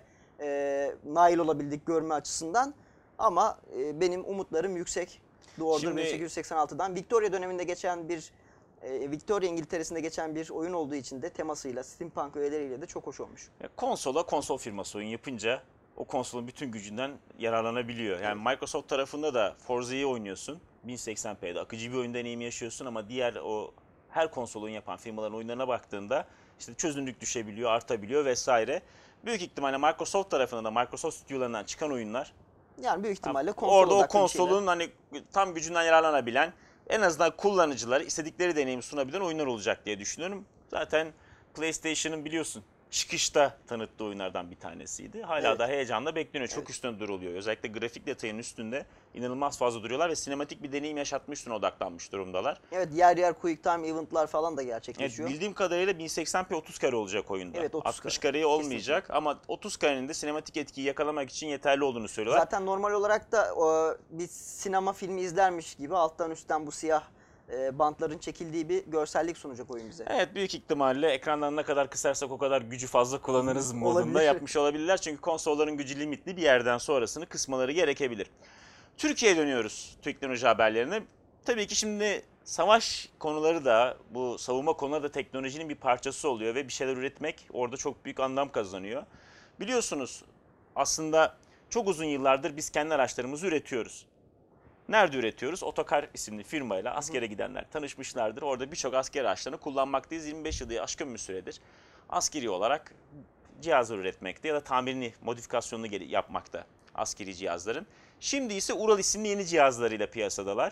e, nail olabildik görme açısından. Ama e, benim umutlarım yüksek. The Order Şimdi- bin sekiz yüz seksen altıdan Victoria döneminde geçen bir, e, Victoria İngiltere'sinde geçen bir oyun olduğu için de temasıyla, steampunk öğeleriyle de çok hoş olmuş. Ya konsola konsol firması oyun yapınca o konsolun bütün gücünden yararlanabiliyor. Yani Microsoft tarafında da Forza'yı oynuyorsun. bin seksen p'de akıcı bir oyun deneyimi yaşıyorsun ama diğer o her konsol oyun yapan firmaların oyunlarına baktığında işte çözünürlük düşebiliyor, artabiliyor vesaire. Büyük ihtimalle Microsoft tarafında da Microsoft stüdyolarından çıkan oyunlar Yani büyük ihtimalle konsol orada o odaklı bir şeyler. konsolun hani tam gücünden yararlanabilen, en azından kullanıcılar istedikleri deneyimi sunabilen oyunlar olacak diye düşünüyorum. Zaten PlayStation'ın biliyorsun çıkışta tanıttığı oyunlardan bir tanesiydi. Hala Evet. da heyecanla bekleniyor. Çok üstünde duruluyor. Özellikle grafik detayının üstünde inanılmaz fazla duruyorlar ve sinematik bir deneyim yaşatma üstüne odaklanmış durumdalar. Evet, yer yer quick time event'lar falan da Evet, gerçekleşiyor. bildiğim kadarıyla bin seksen p otuz kare olacak oyunda. Evet, otuz altmış kare. kareye olmayacak ama otuz karenin de sinematik etkiyi yakalamak için yeterli olduğunu söylüyorlar. Zaten normal olarak da o, bir sinema filmi izlermiş gibi alttan üstten bu siyah e, bantların çekildiği bir görsellik sunacak oyun bize. Evet, büyük ihtimalle ekrandan ne kadar kısarsak o kadar gücü fazla kullanırız modunda Olabilir. yapmış olabilirler. Çünkü konsolların gücü limitli, bir yerden sonrasını kısmaları gerekebilir. Türkiye'ye dönüyoruz teknoloji haberlerine. Tabii ki şimdi savaş konuları da, bu savunma konuları da teknolojinin bir parçası oluyor ve bir şeyler üretmek orada çok büyük anlam kazanıyor. Biliyorsunuz aslında çok uzun yıllardır biz kendi araçlarımızı üretiyoruz. Nerede üretiyoruz? Otokar isimli firmayla askere gidenler tanışmışlardır. Orada birçok asker araçlarını kullanmaktayız. yirmi beş yılı aşkın bir süredir askeri olarak cihazlar üretmekte ya da tamirini, modifikasyonunu geri- yapmakta askeri cihazların. Şimdi ise Ural isimli yeni cihazlarıyla piyasadalar.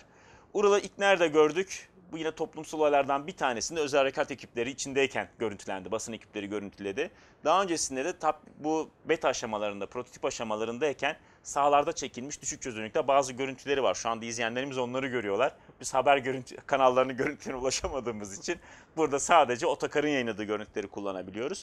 Ural'ı ilk nerede gördük? Bu yine toplumsal olaylardan bir tanesinde özel harekat ekipleri içindeyken görüntülendi. Basın ekipleri görüntüledi. Daha öncesinde de tab bu beta aşamalarında, prototip aşamalarındayken sahalarda çekilmiş düşük çözünürlükte bazı görüntüleri var. Şu anda izleyenlerimiz onları görüyorlar. Biz haber görüntü kanallarının görüntülerine ulaşamadığımız için burada sadece Otokar'ın yayınladığı görüntüleri kullanabiliyoruz.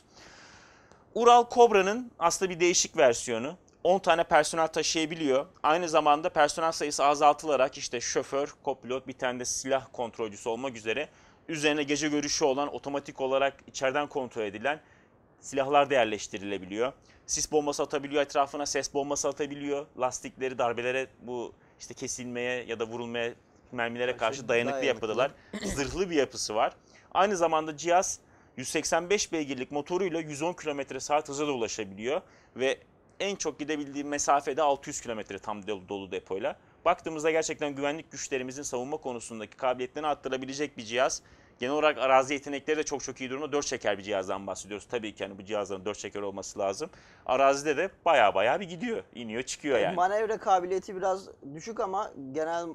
Ural Cobra'nın aslında bir değişik versiyonu. on tane personel taşıyabiliyor. Aynı zamanda personel sayısı azaltılarak işte şoför, kopilot, bir tane de silah kontrolcüsü olmak üzere üzerine gece görüşü olan, otomatik olarak içeriden kontrol edilen silahlar da yerleştirilebiliyor. Sis bombası atabiliyor etrafına, ses bombası atabiliyor. Lastikleri darbelere, bu işte kesilmeye ya da vurulmaya, mermilere karşı dayanıklı, dayanıklı yapıdalar. Zırhlı bir yapısı var. Aynı zamanda cihaz yüz seksen beş beygirlik motoruyla yüz on kilometre saat hıza da ulaşabiliyor ve en çok gidebildiği mesafede altı yüz kilometre tam dolu, dolu depoyla. Baktığımızda gerçekten güvenlik güçlerimizin savunma konusundaki kabiliyetlerini arttırabilecek bir cihaz. Genel olarak arazi yetenekleri de çok çok iyi durumda. dört çeker bir cihazdan bahsediyoruz. Tabii ki yani bu cihazların dört çeker olması lazım. Arazide de baya baya bir gidiyor. İniyor çıkıyor yani. Manevra kabiliyeti biraz düşük ama genel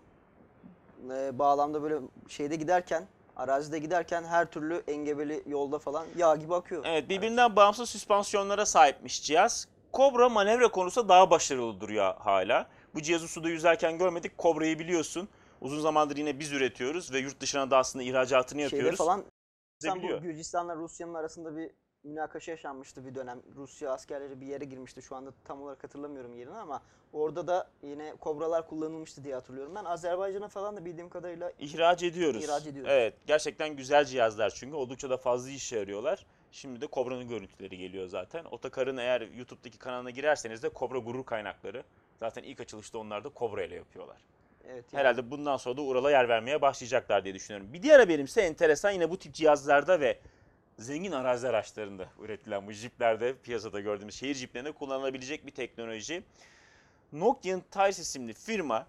e, bağlamda böyle şeyde giderken, arazide giderken her türlü engebeli yolda falan yağ gibi akıyor. Evet, birbirinden bağımsız süspansiyonlara sahipmiş cihaz. Cobra manevra konusunda daha başarılı duruyor hala. Bu cihazı suda yüzerken görmedik. Cobra'yı biliyorsun. Uzun zamandır yine biz üretiyoruz ve yurt dışına da aslında ihracatını Şeyde yapıyoruz. falan sen bu Biliyor. Gürcistan'la Rusya'nın arasında bir münakaşa yaşanmıştı bir dönem. Rusya askerleri bir yere girmişti. Şu anda tam olarak hatırlamıyorum yerini ama orada da yine kobralar kullanılmıştı diye hatırlıyorum. Ben Azerbaycan'a falan da bildiğim kadarıyla İhraç ediyoruz. İhraç ediyoruz. Evet, gerçekten güzel cihazlar çünkü oldukça da fazla işe yarıyorlar. Şimdi de Cobra'nın görüntüleri geliyor zaten. Otokar'ın eğer YouTube'daki kanalına girerseniz de Cobra gurur kaynakları. Zaten ilk açılışta onlar da Cobra ile yapıyorlar. evet, yani Herhalde bundan sonra da Ural'a yer vermeye başlayacaklar diye düşünüyorum. Bir diğer haberimse enteresan, yine bu tip cihazlarda ve zengin arazi araçlarında üretilen bu jiplerde, piyasada gördüğümüz şehir jiplerinde kullanılabilecek bir teknoloji. Nokian Tyres isimli firma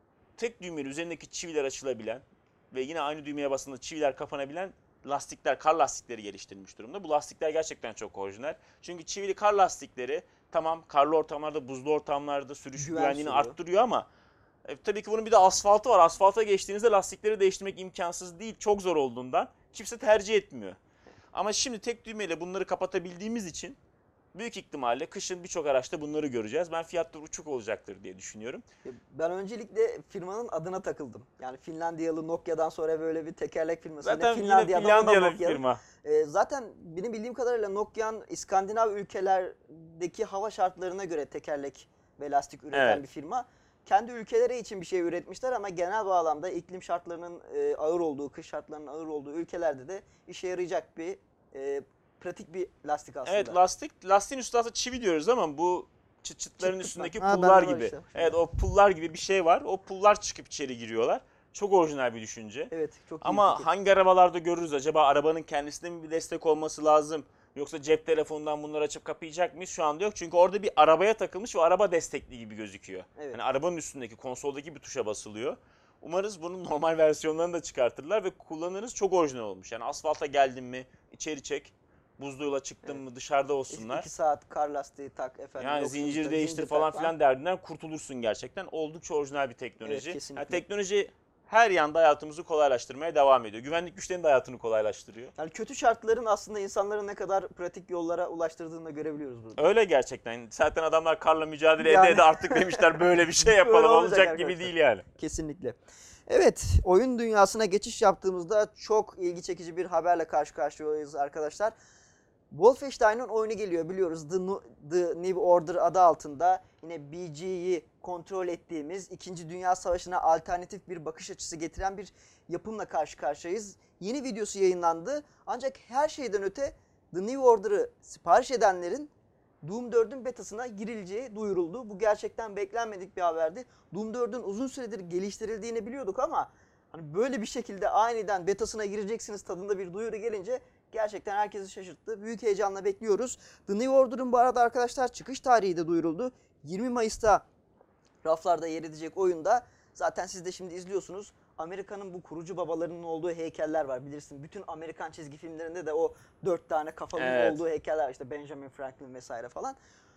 tek düğmeli üzerindeki çiviler açılabilen ve yine aynı düğmeye basıldığında çiviler kapanabilen lastikler, kar lastikleri geliştirmiş durumda. Bu lastikler gerçekten çok orijinal. Çünkü çivili kar lastikleri tamam karlı ortamlarda, buzlu ortamlarda sürüş Güven güvenliğini sürüyor. arttırıyor ama e, tabii ki bunun bir de asfaltı var. Asfalta geçtiğinizde lastikleri değiştirmek imkansız değil, çok zor olduğundan kimse tercih etmiyor. Ama şimdi tek düğmeyle bunları kapatabildiğimiz için büyük ihtimalle kışın birçok araçta bunları göreceğiz. Ben fiyatları uçuk olacaktır diye düşünüyorum. ben öncelikle firmanın adına takıldım. Yani Finlandiyalı Nokia'dan sonra böyle bir tekerlek firması. Zaten Hani yine Finlandiya'dan Finlandiyalı bir Nokia'lı. firma. Ee, zaten benim bildiğim kadarıyla Nokia'nın İskandinav ülkelerdeki hava şartlarına göre tekerlek ve lastik üreten Evet. bir firma. Kendi ülkeleri için bir şey üretmişler ama genel bağlamda iklim şartlarının e, ağır olduğu, kış şartlarının ağır olduğu ülkelerde de işe yarayacak bir e, pratik bir lastik aslında. Evet, lastik, lastiğin üstü aslında çivi diyoruz ama bu çıt çıtların Çıt üstündeki çıtlar. Ha, pullar bende var gibi. işte. Evet, o pullar gibi bir şey var. O pullar çıkıp içeri giriyorlar. Çok orijinal bir düşünce. Evet, çok iyi Ama fikir. hangi arabalarda görürüz acaba? Arabanın kendisinde mi bir destek olması lazım? Yoksa cep telefonundan bunları açıp kapayacak mıyız? Şu anda yok. Çünkü orada bir arabaya takılmış ve araba destekli gibi gözüküyor. Evet. Yani arabanın üstündeki konsoldaki bir tuşa basılıyor. Umarız bunun normal versiyonlarını da çıkartırlar ve kullanırız. Çok orijinal olmuş. Yani asfalta geldin mi içeri çek. Buzlu yola çıktın Evet. mı dışarıda olsunlar. İki saat kar lastiği tak efendim. Yani yok zincir şurada değiştir zincir falan tak filan derdinden kurtulursun gerçekten. Oldukça orijinal bir teknoloji. Evet, kesinlikle. Yani teknoloji her yanda hayatımızı kolaylaştırmaya devam ediyor. Güvenlik güçlerinin de hayatını kolaylaştırıyor. Yani kötü şartların aslında insanları ne kadar pratik yollara ulaştırdığını da görebiliyoruz burada. Öyle gerçekten. Zaten adamlar karla mücadele Yani- ede ede artık demişler böyle bir şey yapalım. Öyle olacak Olacak gibi arkadaşlar. değil yani. Kesinlikle. Evet, oyun dünyasına geçiş yaptığımızda çok ilgi çekici bir haberle karşı karşıyayız arkadaşlar. Wolfenstein'ın oyunu geliyor biliyoruz. The, Nu- The New Order adı altında yine B G'yi kontrol ettiğimiz İkinci Dünya Savaşı'na alternatif bir bakış açısı getiren bir yapımla karşı karşıyayız. Yeni videosu yayınlandı. Ancak her şeyden öte The New Order'ı sipariş edenlerin Doom dördün betasına girileceği duyuruldu. Bu gerçekten beklenmedik bir haberdi. Doom dördün uzun süredir geliştirildiğini biliyorduk ama hani böyle bir şekilde aniden betasına gireceksiniz tadında bir duyuru gelince gerçekten herkesi şaşırttı. Büyük heyecanla bekliyoruz. The New Order'ın bu arada arkadaşlar çıkış tarihi de duyuruldu. yirmi Mayıs'ta raflarda yer edecek oyunda. Zaten siz de şimdi izliyorsunuz. Amerika'nın bu kurucu babalarının olduğu heykeller var bilirsin. Bütün Amerikan çizgi filmlerinde de o dört tane kafanın Evet. olduğu heykeller var. İşte Benjamin Franklin vesaire falan.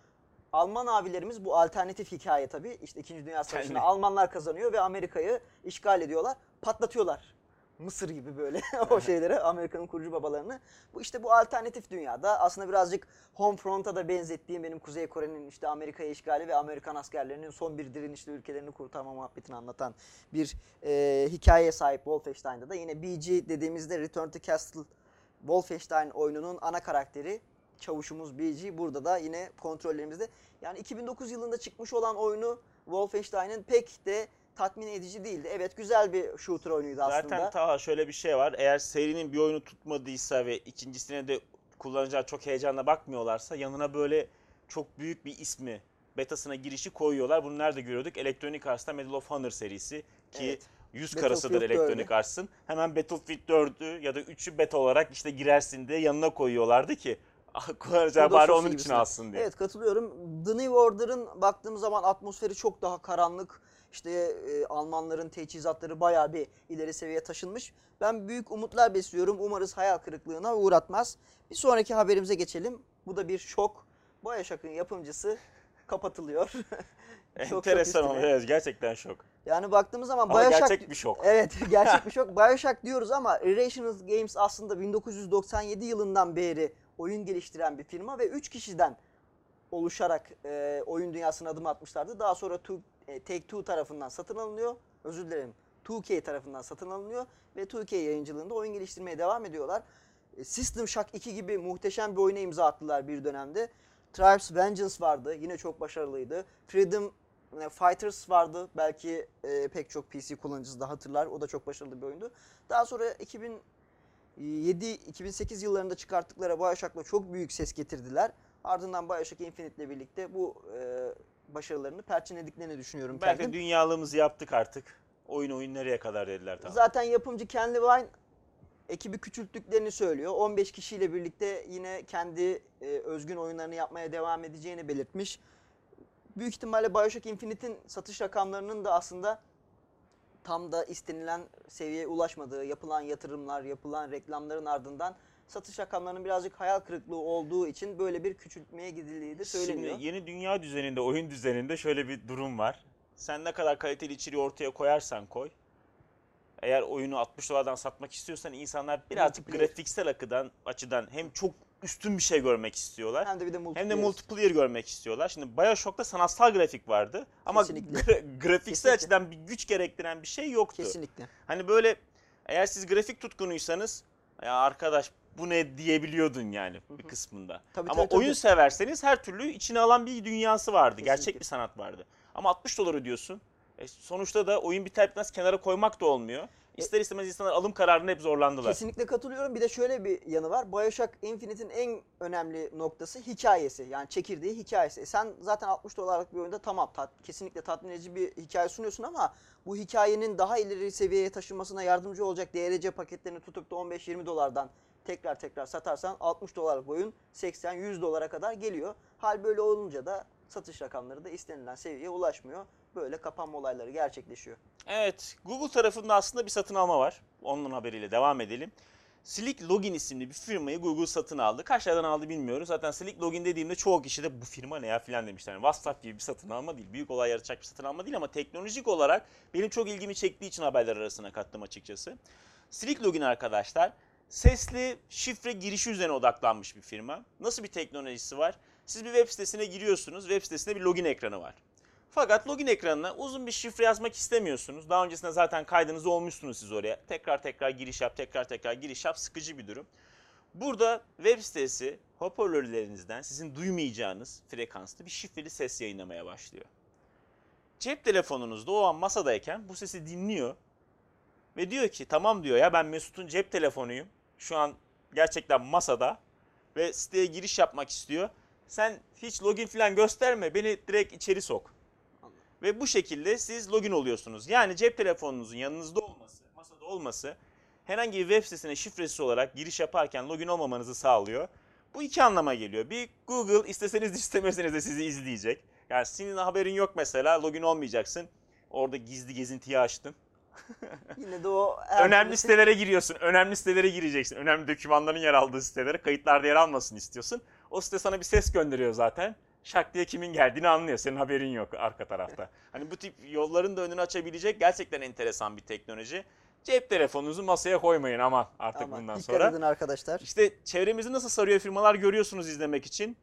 Alman abilerimiz bu alternatif hikaye tabii. İşte İkinci Dünya Savaşı'nda Kendi- Almanlar kazanıyor ve Amerika'yı işgal ediyorlar. Patlatıyorlar. Mısır gibi böyle o şeyleri, Amerika'nın kurucu babalarını. Bu işte bu alternatif dünyada aslında birazcık Homefront'a da benzettiğim benim Kuzey Kore'nin işte Amerika'yı işgali ve Amerikan askerlerinin son bir direnişle ülkelerini kurtarma muhabbetini anlatan bir e, hikayeye sahip Wolfenstein'da da. Yine B G dediğimizde Return to Castle Wolfenstein oyununun ana karakteri çavuşumuz B G burada da yine kontrollerimizde. Yani iki bin dokuz yılında çıkmış olan oyunu Wolfenstein'ın pek de tatmin edici değildi. Evet, güzel bir shooter oyunuydu aslında. Zaten Taha şöyle bir şey var. Eğer serinin bir oyunu tutmadıysa ve ikincisine de kullanacağı çok heyecanla bakmıyorlarsa yanına böyle çok büyük bir ismi, betasına girişi koyuyorlar. Bunu nerede görüyorduk? Electronic Arts'ta Medal of Honor serisi ki Evet. yüz Battlefield karasıdır Electronic dördü. Arts'ın. Hemen Battlefield dördü ya da üçü beta olarak işte girersin diye yanına koyuyorlardı ki kullanacağı bari Dodososu onun için gibisine. alsın diye. Evet, katılıyorum. The New Order'ın baktığımız zaman atmosferi çok daha karanlık. İşte e, Almanların teçhizatları bayağı bir ileri seviyeye taşınmış. Ben büyük umutlar besliyorum. Umarız hayal kırıklığına uğratmaz. Bir sonraki haberimize geçelim. Bu da bir şok. BioShock'ın yapımcısı kapatılıyor. Şok, şok Enteresan üstüne. ama evet, gerçekten şok. Yani baktığımız zaman Ama BioShock... gerçek bir şok. Evet, gerçek bir şok. BioShock diyoruz ama Irrational Games aslında bin dokuz yüz doksan yedi yılından beri oyun geliştiren bir firma ve üç kişiden oluşarak e, oyun dünyasına adım atmışlardı. Daha sonra two, e, Take-Two tarafından satın alınıyor. Özür dilerim. iki K tarafından satın alınıyor ve iki K yayıncılığında oyun geliştirmeye devam ediyorlar. E, System Shock iki gibi muhteşem bir oyuna imza attılar bir dönemde. Tribes Vengeance vardı. Yine çok başarılıydı. Freedom Fighters vardı. Belki e, pek çok P C kullanıcısı da hatırlar. O da çok başarılı bir oyundu. Daha sonra iki bin yedi iki bin sekiz yıllarında çıkarttıkları BioShock'la çok büyük ses getirdiler. Ardından BioShock Infinite ile birlikte bu e, başarılarını perçinlediklerini düşünüyorum Belki kendim. dünyalığımızı yaptık artık. Oyun oyun nereye kadar dediler tamam. Zaten yapımcı Ken Levine ekibi küçülttüklerini söylüyor. on beş kişiyle birlikte yine kendi e, özgün oyunlarını yapmaya devam edeceğini belirtmiş. Büyük ihtimalle BioShock Infinite'in satış rakamlarının da aslında tam da istenilen seviyeye ulaşmadığı, yapılan yatırımlar, yapılan reklamların ardından satış rakamlarının birazcık hayal kırıklığı olduğu için böyle bir küçültmeye gidildiği de söyleniyor. Şimdi yeni dünya düzeninde, oyun düzeninde şöyle bir durum var. Sen ne kadar kaliteli içeriği ortaya koyarsan koy. Eğer oyunu altmış dolardan satmak istiyorsan insanlar birazcık Multiplayer. grafiksel açıdan, açıdan hem çok üstün bir şey görmek istiyorlar. Hem de bir de Hem multiplayer. de multiplayer görmek istiyorlar. Şimdi BioShock'ta sanatsal grafik vardı ama Kesinlikle. gra- grafiksel Kesinlikle. açıdan bir güç gerektiren bir şey yoktu. Kesinlikle. Hani böyle eğer siz grafik tutkunuysanız ya arkadaş bu ne diyebiliyordun yani bir kısmında. Tabii, Ama tabii, tabii. oyun severseniz her türlü içine alan bir dünyası vardı. Kesinlikle. Gerçek bir sanat vardı. Ama altmış dolar ödüyorsun. E sonuçta da oyun biter bitmez kenara koymak da olmuyor. İster istemez insanlar alım kararında hep zorlandılar. Kesinlikle katılıyorum. Bir de şöyle bir yanı var. BioShock Infinite'in en önemli noktası hikayesi. Yani çekirdeği hikayesi. E sen zaten altmış dolarlık bir oyunda tamam tat, kesinlikle tatmin edici bir hikaye sunuyorsun ama bu hikayenin daha ileri seviyeye taşınmasına yardımcı olacak D L C paketlerini tutup da on beş yirmi dolardan tekrar tekrar satarsan altmış dolarlık oyun seksen yüz dolara kadar geliyor. Hal böyle olunca da satış rakamları da istenilen seviyeye ulaşmıyor. Böyle kapanma olayları gerçekleşiyor. Evet, Google tarafında aslında bir satın alma var. Onun haberiyle devam edelim. Slick Login isimli bir firmayı Google satın aldı. Kaç liradan aldı bilmiyoruz. Zaten Slick Login dediğimde çoğu kişi de bu firma ne ya filan demişler. Yani WhatsApp gibi bir satın alma değil. Büyük olay yaratacak bir satın alma değil ama teknolojik olarak benim çok ilgimi çektiği için haberler arasına kattım açıkçası. Slick Login arkadaşlar sesli şifre girişi üzerine odaklanmış bir firma. Nasıl bir teknolojisi var? Siz bir web sitesine giriyorsunuz. Web sitesinde bir login ekranı var. Fakat login ekranına uzun bir şifre yazmak istemiyorsunuz. Daha öncesinde zaten kaydınız olmuşsunuz siz oraya. Tekrar tekrar giriş yap, tekrar tekrar giriş yap. Sıkıcı bir durum. Burada web sitesi hoparlörlerinizden sizin duymayacağınız frekansta bir şifreli ses yayınlamaya başlıyor. Cep telefonunuzda o an masadayken bu sesi dinliyor. Ve diyor ki tamam diyor ya ben Mesut'un cep telefonuyum. Şu an gerçekten masada ve siteye giriş yapmak istiyor. Sen hiç login falan gösterme, beni direkt içeri sok. Ve bu şekilde siz login oluyorsunuz. Yani cep telefonunuzun yanınızda olması, masada olması herhangi bir web sitesine şifresiz olarak giriş yaparken login olmamanızı sağlıyor. Bu iki anlama geliyor. Bir, Google isteseniz de istemeseniz de sizi izleyecek. Yani senin haberin yok mesela, login olmayacaksın. Orada gizli gezintiyi açtın. Yine de o her Önemli türlü- sitelere giriyorsun. Önemli sitelere gireceksin. Önemli dokümanların yer aldığı sitelere, kayıtlarda yer almasını istiyorsun. O site sana bir ses gönderiyor zaten. şak diye kimin geldiğini anlıyor. Senin haberin yok arka tarafta. Hani bu tip yolların da önünü açabilecek gerçekten enteresan bir teknoloji. Cep telefonunuzu masaya koymayın aman artık Ama bundan dikkat sonra. edin arkadaşlar. İşte çevremizi nasıl sarıyor firmalar görüyorsunuz izlemek için.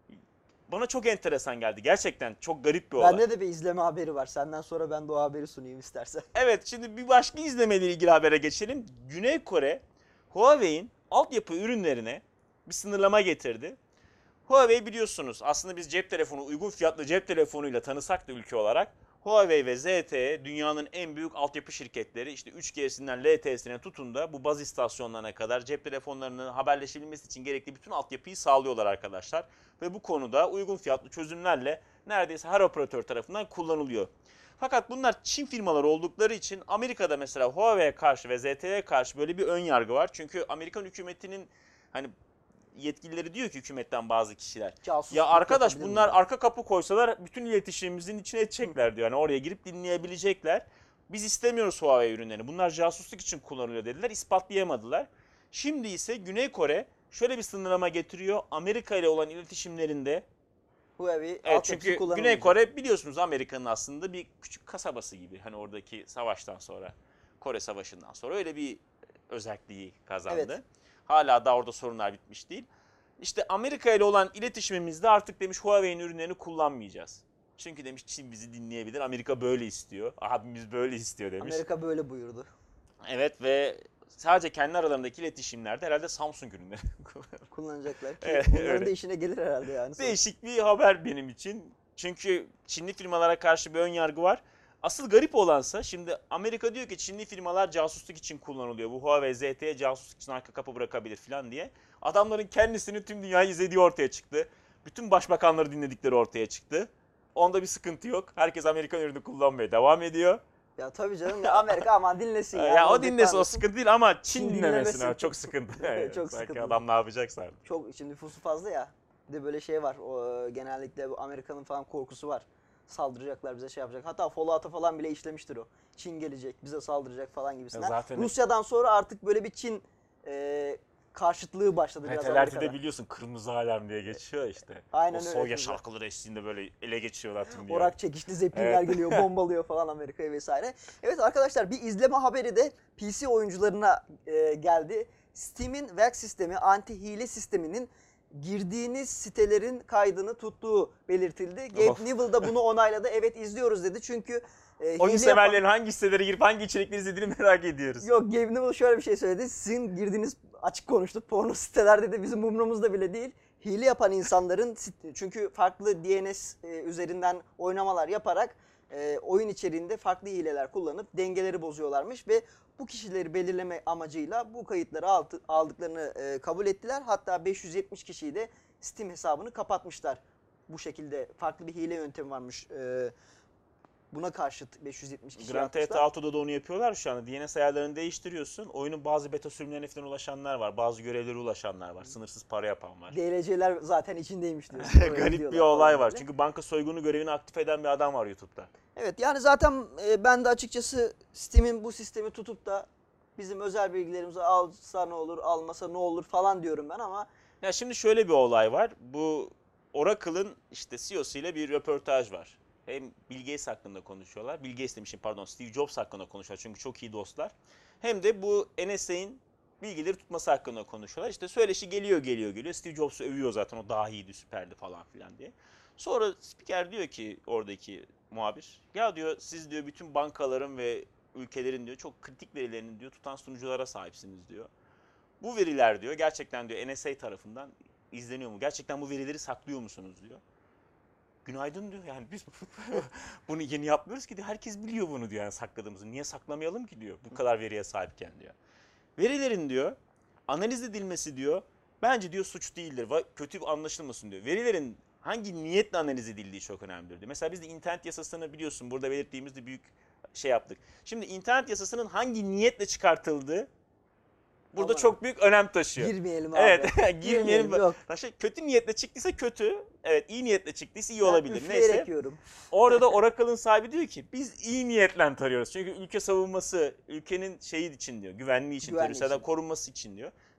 Bana çok enteresan geldi. Gerçekten çok garip bir olay. Bende de bir izleme haberi var. Senden sonra ben de o haberi sunayım istersen. Evet, şimdi bir başka izlemeyle ilgili habere geçelim. Güney Kore, Huawei'in altyapı ürünlerine bir sınırlama getirdi. Huawei biliyorsunuz aslında biz cep telefonu, uygun fiyatlı cep telefonuyla tanısak da ülke olarak Huawei ve Z T E dünyanın en büyük altyapı şirketleri. İşte üç G'sinden L T E'sine tutun da bu baz istasyonlarına kadar cep telefonlarının haberleşebilmesi için gerekli bütün altyapıyı sağlıyorlar arkadaşlar. Ve bu konuda uygun fiyatlı çözümlerle neredeyse her operatör tarafından kullanılıyor. Fakat bunlar Çin firmaları oldukları için Amerika'da mesela Huawei'ye karşı ve Z T E'ye karşı böyle bir ön yargı var. Çünkü Amerikan hükümetinin hani yetkilileri diyor ki hükümetten bazı kişiler. Casusluk Ya arkadaş yapabilir bunlar bunlar. arka kapı koysalar bütün iletişimimizin içine edecekler diyor. Yani oraya girip dinleyebilecekler. Biz istemiyoruz Huawei ürünlerini. Bunlar casusluk için kullanılıyor dediler. İspatlayamadılar. Şimdi ise Güney Kore şöyle bir sınırlama getiriyor. Amerika ile olan iletişimlerinde. Huawei Evet, altyapısı çünkü Güney kullanılmayacak. Kore biliyorsunuz Amerika'nın aslında bir küçük kasabası gibi. Hani oradaki savaştan sonra, Kore Savaşı'ndan sonra öyle bir özelliği kazandı. Evet. Hala da orada sorunlar bitmiş değil. İşte Amerika ile olan iletişimimizde artık demiş Huawei'nin ürünlerini kullanmayacağız. Çünkü demiş Çin bizi dinleyebilir. Amerika böyle istiyor. Abimiz böyle istiyor demiş. Amerika böyle buyurdu. Evet ve sadece kendi aralarındaki iletişimlerde herhalde Samsung ürünleri. Kullanacaklar. Ki Evet, bunların öyle. da işine gelir herhalde yani. Değişik bir haber benim için. Çünkü Çinli firmalara karşı bir ön yargı var. Asıl garip olansa şimdi Amerika diyor ki Çinli firmalar casusluk için kullanılıyor. Bu Huawei, Z T E casusluk için arka kapı bırakabilir falan diye. Adamların kendisini tüm dünyayı izlediği ortaya çıktı. Bütün başbakanları dinledikleri ortaya çıktı. Onda bir sıkıntı yok. Herkes Amerikan ürünü kullanmaya devam ediyor. Ya tabii canım ya Amerika aman dinlesin ya. Ya o Olacak dinlesin o tanrısı. sıkıntı değil ama Çin, Çin dinlemesin dinlemesin. abi. Çok sıkıntı. Çok Sanki sıkıntı. adam ne yapacaksa. Çok için nüfusu fazla ya. Bir de böyle şey var. O, genellikle bu Amerika'nın falan korkusu var. Saldıracaklar bize şey yapacak. Hatta Fallout'a falan bile işlemiştir o. Çin gelecek bize saldıracak falan gibisinden. Ya zaten- Rusya'dan sonra artık böyle bir Çin e, karşıtlığı başladı biraz Metelerde Amerika'da. de biliyorsun kırmızı alem diye geçiyor işte. Aynen o öyle, Soya kırmızı. şarkıları eşliğinde böyle ele geçiyorlar tüm diyor. Orak çekişli zeplinler Evet. geliyor, bombalıyor falan Amerika'ya vesaire. Evet arkadaşlar bir izleme haberi de P C oyuncularına e, geldi. Steam'in W A G sistemi, anti hile sisteminin girdiğiniz sitelerin kaydını tuttuğu belirtildi. Gabe Of. Newell da bunu onayladı. Evet izliyoruz dedi çünkü e, Oyun hile yapan- severlerin hangi sitelere girip hangi içerikleri izlediğini merak ediyoruz. Yok Gabe Newell şöyle bir şey söyledi. Sizin girdiğiniz açık konuştuk porno sitelerde de bizim umurumuzda bile değil. Hile yapan insanların sit- çünkü farklı D N S e, üzerinden oynamalar yaparak e, oyun içeriğinde farklı hileler kullanıp dengeleri bozuyorlarmış ve bu kişileri belirleme amacıyla bu kayıtları altı- aldıklarını e, kabul ettiler. Hatta beş yüz yetmiş kişiyi de Steam hesabını kapatmışlar. Bu şekilde farklı bir hile yöntemi varmış. E, buna karşıt beş yüz yetmiş kişi Grand Theft yapmışlar. Auto'da da onu yapıyorlar şu anda. D N S ayarlarını değiştiriyorsun. Oyunun bazı beta sürümlerine falan ulaşanlar var. Bazı görevlere ulaşanlar var. Sınırsız para yapan var. D L C'ler zaten içindeymiş diyor. Garip bir olay var. Çünkü banka soygunu görevini aktif eden bir adam var YouTube'da. Evet yani zaten e, ben de açıkçası Steam'in bu sistemi tutup da bizim özel bilgilerimizi alsa ne olur, almasa ne olur falan diyorum ben ama Ya şimdi şöyle bir olay var. Bu Oracle'ın işte C E O'su ile bir röportaj var. Hem Bill Gates hakkında konuşuyorlar. Bill Gates demişim pardon Steve Jobs hakkında konuşuyorlar çünkü çok iyi dostlar. Hem de bu N S A'in bilgileri tutması hakkında konuşuyorlar. İşte söyleşi geliyor geliyor geliyor. Steve Jobs'u övüyor zaten o daha iyiydi süperdi falan filan diye. Sonra spiker diyor ki oradaki muhabir ya diyor siz diyor bütün bankaların ve ülkelerin diyor çok kritik verilerini diyor tutan sunuculara sahipsiniz diyor. Bu veriler diyor gerçekten diyor N S A tarafından izleniyor mu? Gerçekten bu verileri saklıyor musunuz diyor. Günaydın diyor yani biz bunu yeni yapmıyoruz ki diyor. Herkes biliyor bunu diyor yani sakladığımızı. Niye saklamayalım ki diyor bu kadar veriye sahipken diyor. Verilerin diyor analiz edilmesi diyor bence diyor suç değildir. Kötü anlaşılmasın diyor. Verilerin hangi niyetle analiz edildiği çok önemlidir diyor. Mesela biz de internet yasasını biliyorsun burada belirttiğimizde büyük şey yaptık. Şimdi internet yasasının hangi niyetle çıkartıldığı burada Aman çok büyük önem taşıyor. girmeyelim abi. Evet, girmeyelim. Yok. Taşı kötü niyetle çıktıysa kötü. Evet, iyi niyetle çıktıysa iyi olabilir. Ben Neyse. üfleyerek yiyorum. Orada da Oracle'ın sahibi diyor ki biz iyi niyetle tarıyoruz. Çünkü ülke savunması, ülkenin şeyi için diyor, güvenliği için, Güvenliği teröristlerden için. korunması için diyor.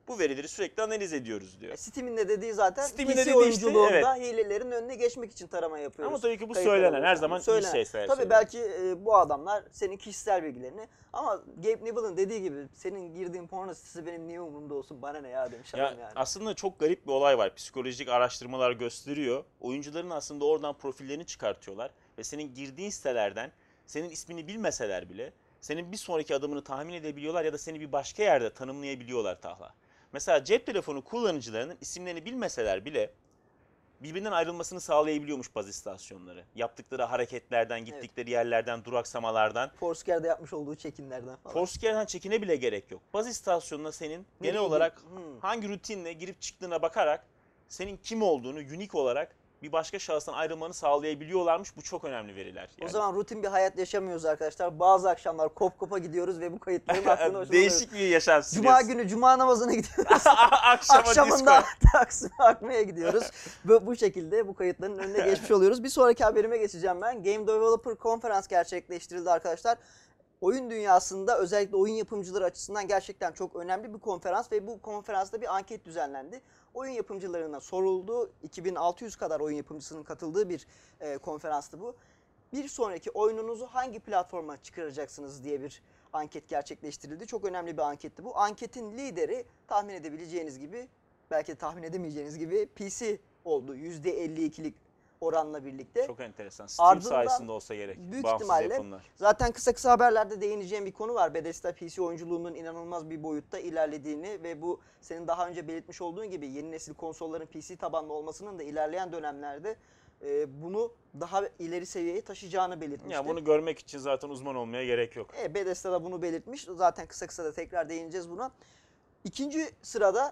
Bu verileri sürekli analiz ediyoruz diyor. E, Steam'in de dediği zaten Steam'in P C dediği işte, oyunculuğunda hilelerin önüne geçmek için tarama yapıyoruz. Ama tabii ki bu Kayıtları söylenen, her olursa. zaman iyi Söylenen. şeyler Tabii söyleniyor. belki e, bu adamlar senin kişisel bilgilerini, ama Gabe Newell'ın dediği gibi senin girdiğin porno sitesi benim niye umurumda olsun, bana ne ya demiş Ya adam yani. aslında çok garip bir olay var. Psikolojik araştırmalar gösteriyor. Oyuncuların aslında oradan profillerini çıkartıyorlar ve senin girdiğin sitelerden senin ismini bilmeseler bile senin bir sonraki adımını tahmin edebiliyorlar ya da seni bir başka yerde tanımlayabiliyorlar Tahla. Mesela cep telefonu kullanıcılarının isimlerini bilmeseler bile birbirinden ayrılmasını sağlayabiliyormuş baz istasyonları. Yaptıkları hareketlerden, gittikleri yerlerden, duraksamalardan. Foursquare'da yapmış olduğu çekimlerden falan. Foursquare'den çekine bile gerek yok. Baz istasyonuna senin Nereye genel olarak gir- Hmm. hangi rutinle girip çıktığına bakarak senin kim olduğunu unique olarak bir başka şahıstan ayrılmanı sağlayabiliyorlarmış. Bu çok önemli veriler. O Yani zaman rutin bir hayat yaşamıyoruz arkadaşlar. Bazı akşamlar kop kopa gidiyoruz ve bu kayıtların aklına başına değişik bir yaşam alıyoruz. Cuma sürüyorsun. günü cuma namazına gidiyoruz. Akşama Akşamında disco. Taksim'e akmaya gidiyoruz. Bu, bu şekilde bu kayıtların önüne geçmiş oluyoruz. Bir sonraki haberime geçeceğim ben. Game Developer Conference gerçekleştirildi arkadaşlar. Oyun dünyasında özellikle oyun yapımcıları açısından gerçekten çok önemli bir konferans ve bu konferansta bir anket düzenlendi. Oyun yapımcılarına soruldu. iki bin altı yüz kadar oyun yapımcısının katıldığı bir e, konferanstı bu. Bir sonraki oyununuzu hangi platforma çıkaracaksınız diye bir anket gerçekleştirildi. Çok önemli bir anketti bu. Anketin lideri tahmin edebileceğiniz gibi, belki de tahmin edemeyeceğiniz gibi P C oldu. yüzde elli ikilik oranla birlikte. Çok enteresan. Steam Ardından sayesinde olsa gerek. büyük Bağımsız ihtimalle yapımlar. zaten kısa kısa haberlerde değineceğim bir konu var. Bethesda P C oyunculuğunun inanılmaz bir boyutta ilerlediğini ve bu senin daha önce belirtmiş olduğun gibi yeni nesil konsolların P C tabanlı olmasının da ilerleyen dönemlerde e, bunu daha ileri seviyeye taşıyacağını belirtmişti. Ya bunu görmek için zaten uzman olmaya gerek yok. E, Bethesda da bunu belirtmiş. Zaten kısa kısa da tekrar değineceğiz buna. İkinci sırada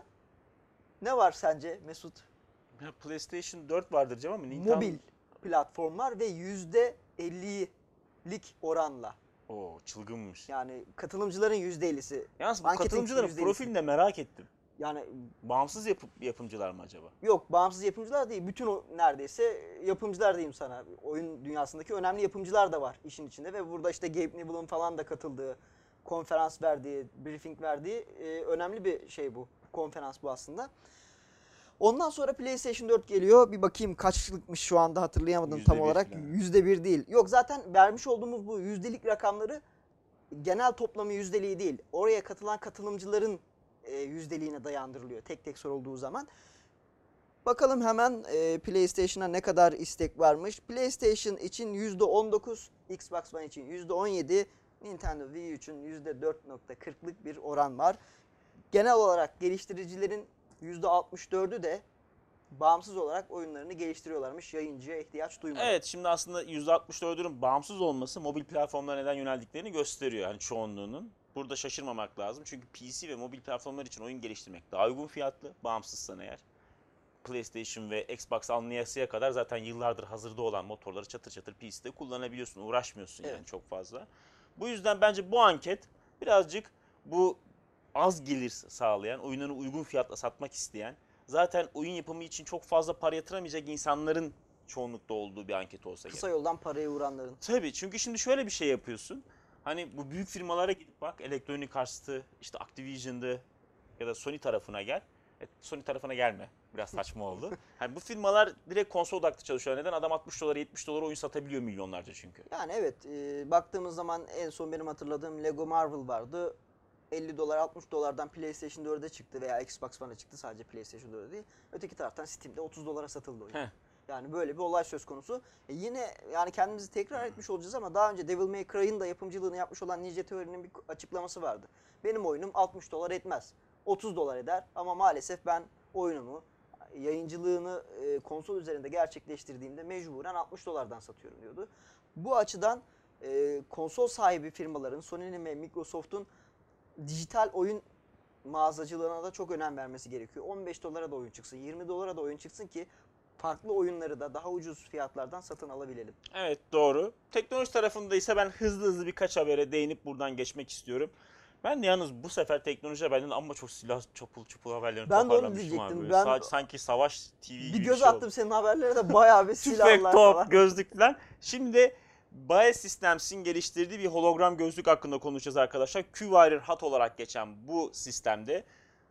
ne var sence Mesut? Ya PlayStation dört vardır diyeceğim ama Nintendo... Mobil platformlar ve yüzde ellilik oranla. Oo, çılgınmış. Yani katılımcıların yüzde ellisi. Yalnız bu Anketin katılımcıların yüzde ellisi. profilini de merak ettim. Yani Bağımsız yapıp yapımcılar mı acaba? yok, bağımsız yapımcılar değil. Bütün o neredeyse yapımcılar diyeyim sana. Oyun dünyasındaki önemli yapımcılar da var işin içinde ve burada işte Gabe Newell'ın falan da katıldığı, konferans verdiği, briefing verdiği e, önemli bir şey bu. Konferans bu aslında. Ondan sonra PlayStation dört geliyor. Bir bakayım kaçlıkmış şu anda, hatırlayamadım Yüzde tam bir olarak. falan. yüzde bir değil. Yok, zaten vermiş olduğumuz bu yüzdelik rakamları genel toplamı yüzdeliği değil. Oraya katılan katılımcıların e, yüzdeliğine dayandırılıyor tek tek sorulduğu zaman. Bakalım hemen e, PlayStation'a ne kadar istek varmış. PlayStation için yüzde on dokuz, Xbox One için yüzde on yedi, Nintendo Wii U için yüzde dört nokta kırklık bir oran var. Genel olarak geliştiricilerin yüzde altmış dördü de bağımsız olarak oyunlarını geliştiriyorlarmış. Yayıncıya ihtiyaç duymadan. Evet, şimdi aslında yüzde altmış dördünün bağımsız olması mobil platformlara neden yöneldiklerini gösteriyor. Hani çoğunluğunun. Burada şaşırmamak lazım. Çünkü P C ve mobil platformlar için oyun geliştirmek daha uygun fiyatlı. Bağımsızsan eğer. PlayStation ve Xbox anlayasıya kadar zaten yıllardır hazırda olan motorları çatır çatır P C'de kullanabiliyorsun. Uğraşmıyorsun yani Evet. çok fazla. Bu yüzden bence bu anket birazcık bu az gelir sağlayan, oyunlarını uygun fiyatla satmak isteyen, zaten oyun yapımı için çok fazla para yatıramayacak insanların çoğunlukta olduğu bir anket olsa gerek. Kısa yoldan paraya vuranların. Tabii, çünkü şimdi şöyle bir şey yapıyorsun. Hani bu büyük firmalara gidip bak, Electronic Arts'tı, işte Activision'dı ya da Sony tarafına gel. E, Sony tarafına gelme. Biraz saçma oldu. Hani bu firmalar direkt konsol odaklı çalışıyor. Neden? Adam altmış dolara yetmiş dolara oyun satabiliyor milyonlarca çünkü. Yani evet, e, baktığımız zaman en son benim hatırladığım Lego Marvel vardı. elli dolar altmış dolardan PlayStation dörde çıktı veya Xbox One'a çıktı, sadece PlayStation dörde değil. Öteki taraftan Steam'de otuz dolara satıldı oyun. Heh. Yani böyle bir olay söz konusu. E yine yani kendimizi tekrar etmiş olacağız ama daha önce Devil May Cry'ın da yapımcılığını yapmış olan Ninja Theory'nin bir açıklaması vardı. Benim oyunum altmış dolar etmez. otuz dolar eder ama maalesef ben oyunumu, yayıncılığını e, konsol üzerinde gerçekleştirdiğimde mecburen altmış dolardan satıyorum diyordu. Bu açıdan e, konsol sahibi firmaların, Sony'nin ve Microsoft'un dijital oyun mağazacılığına da çok önem vermesi gerekiyor. on beş dolara da oyun çıksın, yirmi dolara da oyun çıksın ki farklı oyunları da daha ucuz fiyatlardan satın alabilelim. Evet, doğru. Teknoloji tarafında ise ben hızlı hızlı birkaç habere değinip buradan geçmek istiyorum. Ben de yalnız bu sefer teknoloji haberlerinin amma çok silah çapul çapul haberlerini Ben de onu toparlamışım diyecektim. abi. Böyle Ben- sa- sanki savaş T V gibi Bir bir göz şey oldu. attım senin haberlere de bayağı bir Tüfek, silahlar top, falan. gözlük falan. Şimdi Biosystems'in geliştirdiği bir hologram gözlük hakkında konuşacağız arkadaşlar. Q-Wire Hat olarak geçen bu sistemde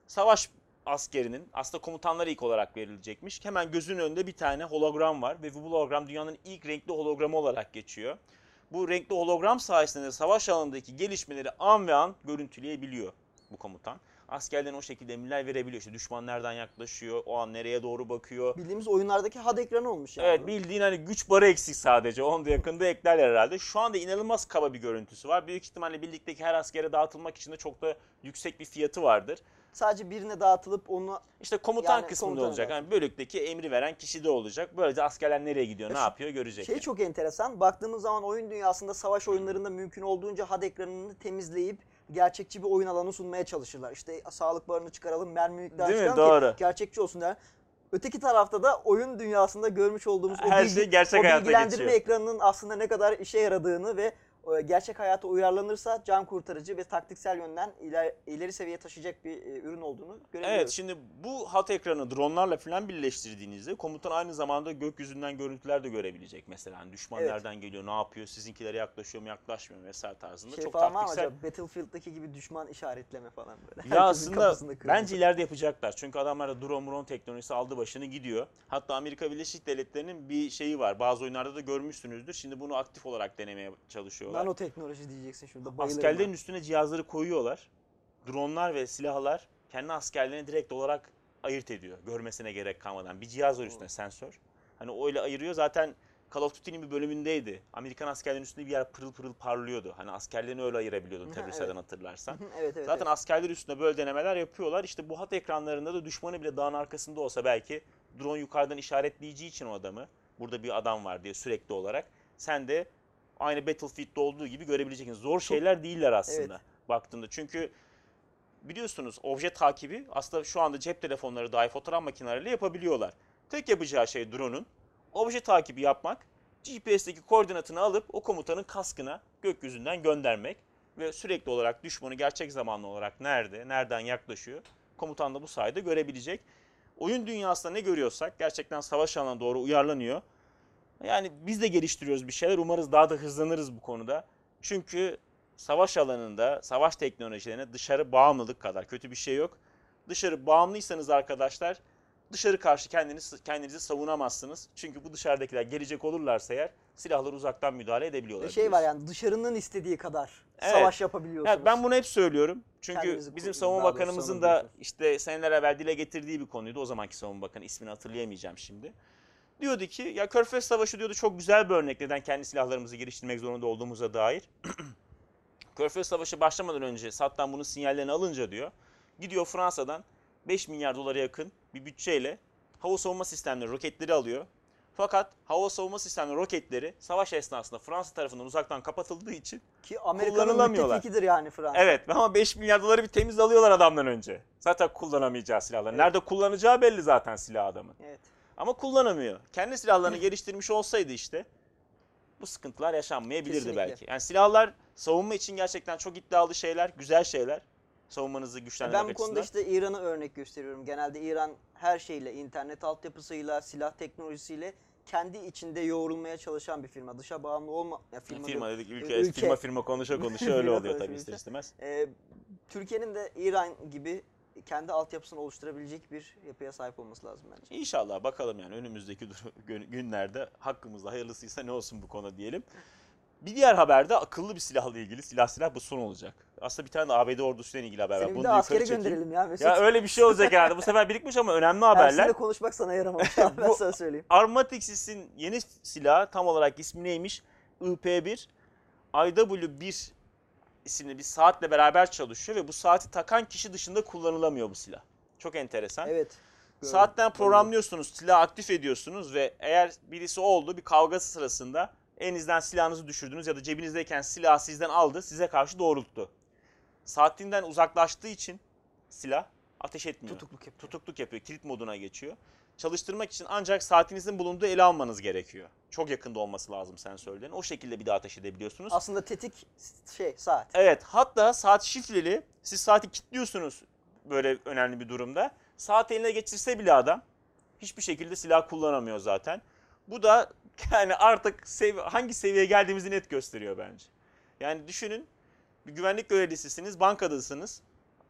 savaş askerinin aslında komutanlara ilk olarak verilecekmiş. Hemen gözünün önünde bir tane hologram var ve bu hologram dünyanın ilk renkli hologramı olarak geçiyor. Bu renkli hologram sayesinde savaş alanındaki gelişmeleri an ve an görüntüleyebiliyor bu komutan. Askerlerin o şekilde emirler verebiliyor. İşte düşman nereden yaklaşıyor, o an nereye doğru bakıyor. Bildiğimiz oyunlardaki H U D ekranı olmuş yani. Evet, bildiğin hani güç barı eksik sadece. Onu da yakında eklerler herhalde. Şu anda inanılmaz kaba bir görüntüsü var. Büyük ihtimalle birlikteki her askere dağıtılmak için de çok da yüksek bir fiyatı vardır. Sadece birine dağıtılıp onu İşte komutan Yani kısmında komutan olacak. zaten. Yani bölükteki emri veren kişi de olacak. Böylece askerler nereye gidiyor, Ya ne şu- yapıyor görecek. şey yani. çok enteresan. Baktığımız zaman oyun dünyasında savaş oyunlarında mümkün olduğunca H U D ekranını temizleyip gerçekçi bir oyun alanı sunmaya çalışırlar. İşte sağlık barını çıkaralım, mermi miktarı Değil mi? çıkaralım Doğru. ki gerçekçi olsun der. Öteki tarafta da oyun dünyasında görmüş olduğumuz o, Her bilgi- şey gerçek o hayata bilgilendirme geçiyor. ekranının aslında ne kadar işe yaradığını ve e, gerçek hayata uyarlanırsa can kurtarıcı ve taktiksel yönden iler, ileri seviyeye taşıyacak bir e, ürün olduğunu görebiliyoruz. Evet, şimdi bu hat ekranı dronlarla falan birleştirdiğinizde komutan aynı zamanda gökyüzünden görüntüler de görebilecek mesela. Hani düşman Evet. nereden geliyor, ne yapıyor, sizinkilere yaklaşıyor mu, yaklaşmıyor mu vesaire tarzında. Şey Çok falan var mı taktiksel. acaba? Battlefield'daki gibi düşman işaretleme falan böyle. Ya Herkesin aslında kafasında kırmızı. bence ileride yapacaklar. Çünkü adamlar da drone drone teknolojisi aldı başını gidiyor. Hatta Amerika Birleşik Devletleri'nin bir şeyi var. Bazı oyunlarda da görmüşsünüzdür. Şimdi bunu aktif olarak denemeye çalışıyorlar. Nanoteknoloji diyeceksin şurada. Bayılırım Askerlerin ben. üstüne cihazları koyuyorlar. Dronlar ve silahlar kendi askerlerini direkt olarak ayırt ediyor. Görmesine gerek kalmadan. Bir cihaz var üstüne, sensör. Hani öyle ayırıyor. Zaten Call of Duty'nin bir bölümündeydi. Amerikan askerlerin üstünde bir yer pırıl pırıl parlıyordu. Hani askerlerini öyle ayırabiliyordun Ha, teröristlerden evet. hatırlarsan. evet evet. Zaten evet. askerler üstünde böyle denemeler yapıyorlar. İşte bu hat ekranlarında da düşmanı bile dağın arkasında olsa belki drone yukarıdan işaretleyeceği için o adamı, burada bir adam var diye sürekli olarak, sen de aynı Battlefield'de olduğu gibi görebileceksin. Zor şeyler değiller aslında Evet. baktığında. Çünkü biliyorsunuz obje takibi aslında şu anda cep telefonları dahi fotoğraf makineleriyle yapabiliyorlar. Tek yapacağı şey drone'un obje takibi yapmak, G P S'teki koordinatını alıp o komutanın kaskına gökyüzünden göndermek ve sürekli olarak düşmanı gerçek zamanlı olarak nerede, nereden yaklaşıyor komutan da bu sayede görebilecek. Oyun dünyasında ne görüyorsak gerçekten savaş alanına doğru uyarlanıyor. Yani biz de geliştiriyoruz bir şeyler. Umarız daha da hızlanırız bu konuda. Çünkü savaş alanında, savaş teknolojilerine dışarı bağımlılık kadar kötü bir şey yok. Dışarı bağımlıysanız arkadaşlar, dışarı karşı kendinizi, kendinizi savunamazsınız. Çünkü bu dışarıdakiler gelecek olurlarsa eğer silahları uzaktan müdahale edebiliyorlar. Ve şey var biliyorsun. yani dışarının istediği kadar Evet. savaş yapabiliyorsunuz. Evet, ben bunu hep söylüyorum. Çünkü Kendinizi bizim koruyun, savunma daha doğrusu bakanımızın da savunuyorsunuz. işte seneler evvel dile getirdiği bir konuydu. O zamanki savunma bakanı, ismini hatırlayamayacağım şimdi. Diyordu ki ya Körfez Savaşı diyordu çok güzel bir örnek neden kendi silahlarımızı geliştirmek zorunda olduğumuza dair. Körfez Savaşı başlamadan önce Saddam bunun sinyallerini alınca diyor, gidiyor Fransa'dan beş milyar dolara yakın bir bütçeyle hava savunma sistemleri, roketleri alıyor. Fakat hava savunma sistemleri, roketleri savaş esnasında Fransa tarafından uzaktan kapatıldığı için Ki Amerika'nın kullanılamıyorlar. müttefikidir yani Fransa. evet, ama beş milyar doları bir temiz alıyorlar adamdan önce. Zaten kullanamayacağı silahlar. Evet. Nerede kullanacağı belli zaten silah adamın. Evet. Ama kullanamıyor. Kendi silahlarını geliştirmiş olsaydı işte bu sıkıntılar yaşanmayabilirdi Kesinlikle. belki. Yani silahlar savunma için gerçekten çok iddialı şeyler, güzel şeyler. Savunmanızı güçlendirmek Ben bu konuda açısından. işte İran'ı örnek gösteriyorum. Genelde İran her şeyle, internet altyapısıyla, silah teknolojisiyle kendi içinde yoğrulmaya çalışan bir firma. Dışa bağımlı olma... Ya firma, firma değil, dedik, e, ülke, firma firma konuşa konuşa öyle Firma oluyor tabii konuşa ister istemez. Ee, Türkiye'nin de İran gibi kendi altyapısını oluşturabilecek bir yapıya sahip olması lazım bence. İnşallah bakalım yani önümüzdeki dur- gün- günlerde hakkımızda hayırlısıysa ne olsun bu konu diyelim. Bir diğer haberde akıllı bir silahla ilgili, silah silah bu son olacak. Aslında bir tane de A B D ordusuyla ilgili haber var. Seni bir Bunu de da yukarı askere çekeyim. gönderelim ya Mesut. Ya öyle bir şey olacak herhalde. Bu sefer birikmiş ama önemli haberler. Ersin'le konuşmak sana yaramamış abi, ben Bu- sana söyleyeyim. Armatix'in yeni silahı tam olarak ismi neymiş? I P bir I W bir isimli bir saatle beraber çalışıyor ve bu saati takan kişi dışında kullanılamıyor bu silah. Çok enteresan. Evet. gördüm. Saatten programlıyorsunuz, silahı aktif ediyorsunuz ve eğer birisi oldu bir kavga sırasında elinizden silahınızı düşürdünüz ya da cebinizdeyken silahı sizden aldı, size karşı doğrulttu. Saatinden uzaklaştığı için silah ateş etmiyor. Tutukluk yapıyor. Tutukluk yapıyor, kilit moduna geçiyor. Çalıştırmak için ancak saatinizin bulunduğu ele almanız gerekiyor. Çok yakında olması lazım sensörlerin. O şekilde bir daha ateş edebiliyorsunuz. Aslında tetik şey saat. Evet, hatta saat şifreli. Siz saati kilitliyorsunuz böyle önemli bir durumda. Saat eline geçirse bile adam hiçbir şekilde silah kullanamıyor zaten. Bu da yani artık sev- hangi seviyeye geldiğimizi net gösteriyor bence. Yani düşünün, bir güvenlik görevlisisiniz, bankadasınız.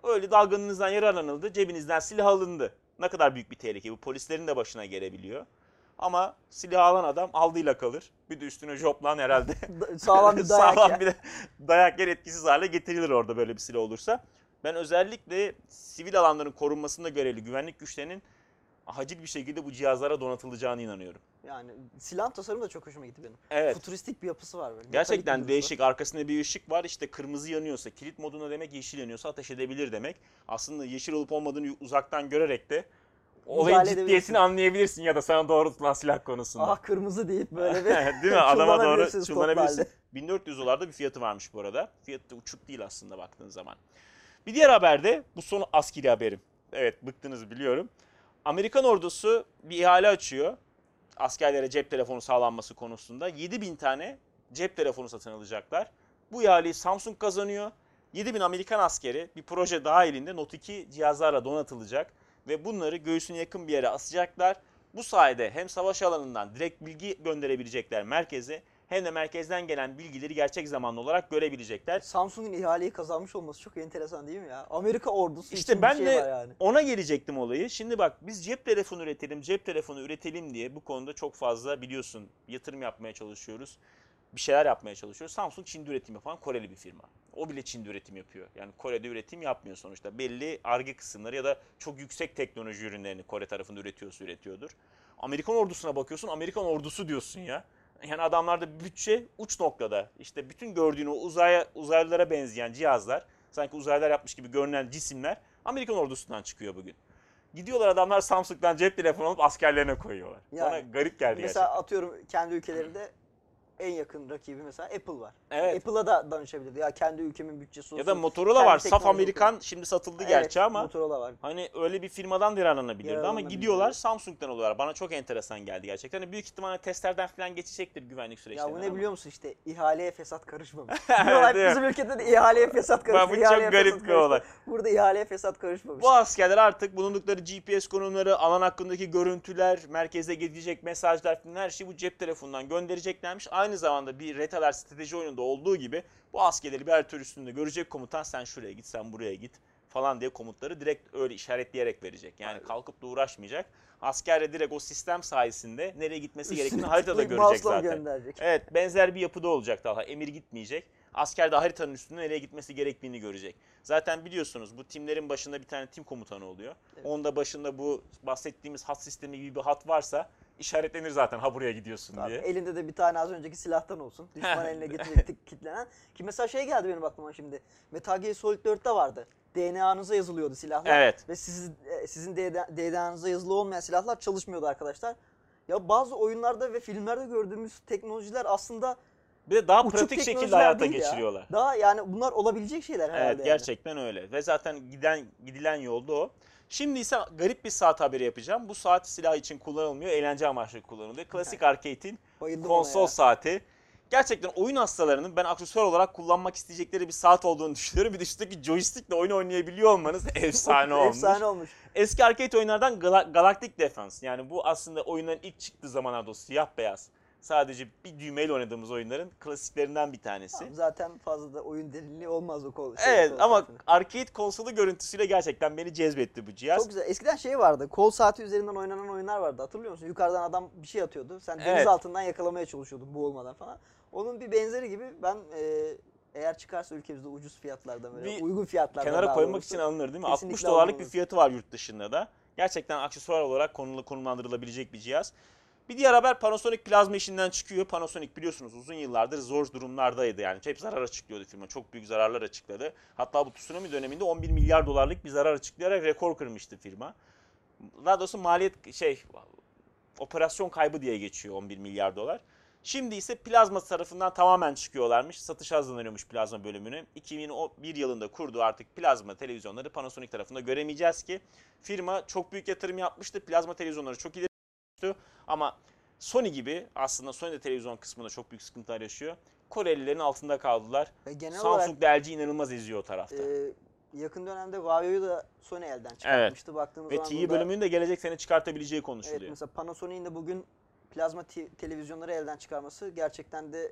Öyle dalgınlığınızdan yararlanıldı, cebinizden silah alındı. Ne kadar büyük bir tehlike bu, polislerin de başına gelebiliyor. Ama silah alan adam aldığıyla kalır. Bir de üstüne joplan herhalde. Sağlam bir dayak Sağlam ya. bir de dayak yer etkisiz hale getirilir orada böyle bir silah olursa. Ben özellikle sivil alanların korunmasında görevli güvenlik güçlerinin acil bir şekilde bu cihazlara donatılacağına inanıyorum. Yani silah tasarımı da çok hoşuma gitti benim. Evet. Futuristik bir yapısı var böyle. Gerçekten Metalik bir değişik. Arkasında bir ışık var. İşte kırmızı yanıyorsa, kilit moduna demek yeşil yanıyorsa ateş edebilir demek. Aslında yeşil olup olmadığını uzaktan görerek de olayın Müdahale ciddiyetini edebilirsin. anlayabilirsin ya da sana doğrultulan silah konusunda. Ah kırmızı deyip böyle bir Değil mi? Adama doğru çullanabilirsiniz toplu çullanabilirsin. halde. bin dört yüz dolarda bir fiyatı varmış bu arada. Fiyatı da uçuk değil aslında baktığın zaman. Bir diğer haber de bu son askeri haberim. Evet, bıktınız biliyorum. Amerikan ordusu bir ihale açıyor. Askerlere cep telefonu sağlanması konusunda yedi bin tane cep telefonu satın alacaklar. Bu ihaleyi Samsung kazanıyor. yedi bin Amerikan askeri bir proje dahilinde Note iki cihazlarla donatılacak ve bunları göğsüne yakın bir yere asacaklar. Bu sayede hem savaş alanından direkt bilgi gönderebilecekler merkeze, hem de merkezden gelen bilgileri gerçek zamanlı olarak görebilecekler. Samsung'un ihaleyi kazanmış olması çok enteresan değil mi ya? Amerika ordusu İşte için ben bir şey de var yani. ona gelecektim olayı. Şimdi bak, biz cep telefonu üretelim, cep telefonu üretelim diye bu konuda çok fazla biliyorsun yatırım yapmaya çalışıyoruz. Bir şeyler yapmaya çalışıyoruz. Samsung Çin'de üretim yapan Koreli bir firma. O bile Çin'de üretim yapıyor. Yani Kore'de üretim yapmıyor sonuçta. Belli Ar-Ge kısımları ya da çok yüksek teknoloji ürünlerini Kore tarafında üretiyorsa üretiyordur. Amerikan ordusuna bakıyorsun, Amerikan ordusu diyorsun ya. Yani adamlarda bütçe uç noktada. İşte bütün gördüğün o uzaya, uzaylılara benzeyen cihazlar, sanki uzaylılar yapmış gibi görünen cisimler Amerikan ordusundan çıkıyor bugün. Gidiyorlar adamlar Samsung'dan cep telefonu alıp askerlerine koyuyorlar. Yani Bana garip geldi Mesela gerçekten. atıyorum kendi ülkelerinde en yakın rakibi mesela Apple var. Evet. Apple'a da danışabilirdi. Ya kendi ülkemin bütçesi olsun. Ya da Motorola kendi var. Saf teknoloji Amerikan şimdi satıldı olsun. gerçi Evet, ama Motorola var. hani öyle bir firmadan da yararlanabilirdi ama Yararlanabilirdi. gidiyorlar Samsung'dan alıyorlar. Bana çok enteresan geldi gerçekten. Hani büyük ihtimalle testlerden falan geçecektir güvenlik Ya süreçlerinden bu ne ama. biliyor musun işte ihaleye fesat karışmamış. Diyorlar Değil mi? bizim ülkede de ihaleye fesat karıştı. Bu çok ihaleye garip fesat bir karıştı. olay. Burada ihaleye fesat karışmamış. Bu askerler artık bulundukları G P S konumları, alan hakkındaki görüntüler, merkeze gidecek mesajlar falan her şeyi bu cep telefonundan göndereceklermiş. Aynı zamanda bir retaler strateji oyununda olduğu gibi bu askerleri bir harita üstünde görecek komutan, sen şuraya git, sen buraya git falan diye komutları direkt öyle işaretleyerek verecek. Yani Aynen. kalkıp da uğraşmayacak. Asker de direkt o sistem sayesinde nereye gitmesi gerektiğini Üstüne haritada tıklayıp görecek mouse'la zaten. gönderecek. Evet, benzer bir yapıda olacak daha. Emir gitmeyecek. Asker de haritanın üstünde nereye gitmesi gerektiğini görecek. Zaten biliyorsunuz bu timlerin başında bir tane tim komutanı oluyor. Evet. Onda başında bu bahsettiğimiz hat sistemi gibi bir hat varsa işaretlenir zaten, ha buraya gidiyorsun Tabii, diye. elinde de bir tane az önceki silahtan olsun. Düşman eline getirecek kilitlenen. Ki mesela şey geldi benim aklıma şimdi. Metal Gear Solid dörtte vardı. D N A'nıza yazılıyordu silahlar. Evet. Ve sizin, e, sizin D N A'nıza yazılı olmayan silahlar çalışmıyordu arkadaşlar. Ya bazı oyunlarda ve filmlerde gördüğümüz teknolojiler aslında Bir de daha uçuk pratik şekilde teknolojiler hayata değil ya. geçiriyorlar. Daha yani bunlar olabilecek şeyler herhalde Evet, yani. gerçekten öyle. Ve zaten giden gidilen yolda o. Şimdi ise garip bir saat haberi yapacağım. Bu saat silah için kullanılmıyor, eğlence amaçlı kullanılıyor. Klasik arcade'in Bayıldım ona konsol ya. saati. Gerçekten oyun hastalarının ben aksesuar olarak kullanmak isteyecekleri bir saat olduğunu düşünüyorum. Bir de üstteki joystickle oyun oynayabiliyor olmanız efsane olmuş. Efsane olmuş. Eski arcade oyunlardan Gal- Galactic Defense. Yani bu aslında oyunların ilk çıktığı zamanlarda o siyah beyaz, sadece bir düğmeyle oynadığımız oyunların klasiklerinden bir tanesi. Tamam, zaten fazla da oyun derinliği olmaz o kol. şey, Evet kol ama saatinde. arcade konsolu görüntüsüyle gerçekten beni cezbetti bu cihaz. Çok güzel. Eskiden şey vardı. Kol saati üzerinden oynanan oyunlar vardı. Hatırlıyor musun? Yukarıdan adam bir şey atıyordu. Sen deniz Evet. altından yakalamaya çalışıyordun boğulmadan falan. Onun bir benzeri gibi ben e, eğer çıkarsa ülkemizde ucuz fiyatlardan böyle Bir uygun fiyatlardan Kenara daha koymak doğrusu. için alınır değil mi? Kesinlikle altmış dolarlık bir alınmalı. fiyatı var yurt dışında da. Gerçekten aksesuar olarak konulu- konumlandırılabilecek bir cihaz. Bir diğer haber Panasonic plazma işinden çıkıyor. Panasonic biliyorsunuz uzun yıllardır zor durumlardaydı yani. Hep zarar açıklıyordu firma. Çok büyük zararlar açıkladı. Hatta bu tsunami döneminde on bir milyar dolarlık bir zarar açıklayarak rekor kırmıştı firma. Daha doğrusu maliyet şey operasyon kaybı diye geçiyor on bir milyar dolar. Şimdi ise plazma tarafından tamamen çıkıyorlarmış. Satış hazırlanıyormuş plazma bölümünü. iki bin bir yılında kurduğu artık plazma televizyonları Panasonic tarafında göremeyeceğiz ki. Firma çok büyük yatırım yapmıştı. Plazma televizyonları çok ileri düştü. Ama Sony gibi aslında Sony de televizyon kısmında çok büyük sıkıntılar yaşıyor. Korelilerin altında kaldılar. Ve genel Samsung da L G inanılmaz eziyor o tarafta. olarak e, yakın dönemde Huawei'yi da Sony elden çıkartmıştı. Baktığımız Ve zaman T V burada- bölümünü de gelecek sene çıkartabileceği Evet, konuşuluyor. mesela Panasonic'in de bugün plazma te- televizyonları elden çıkarması gerçekten de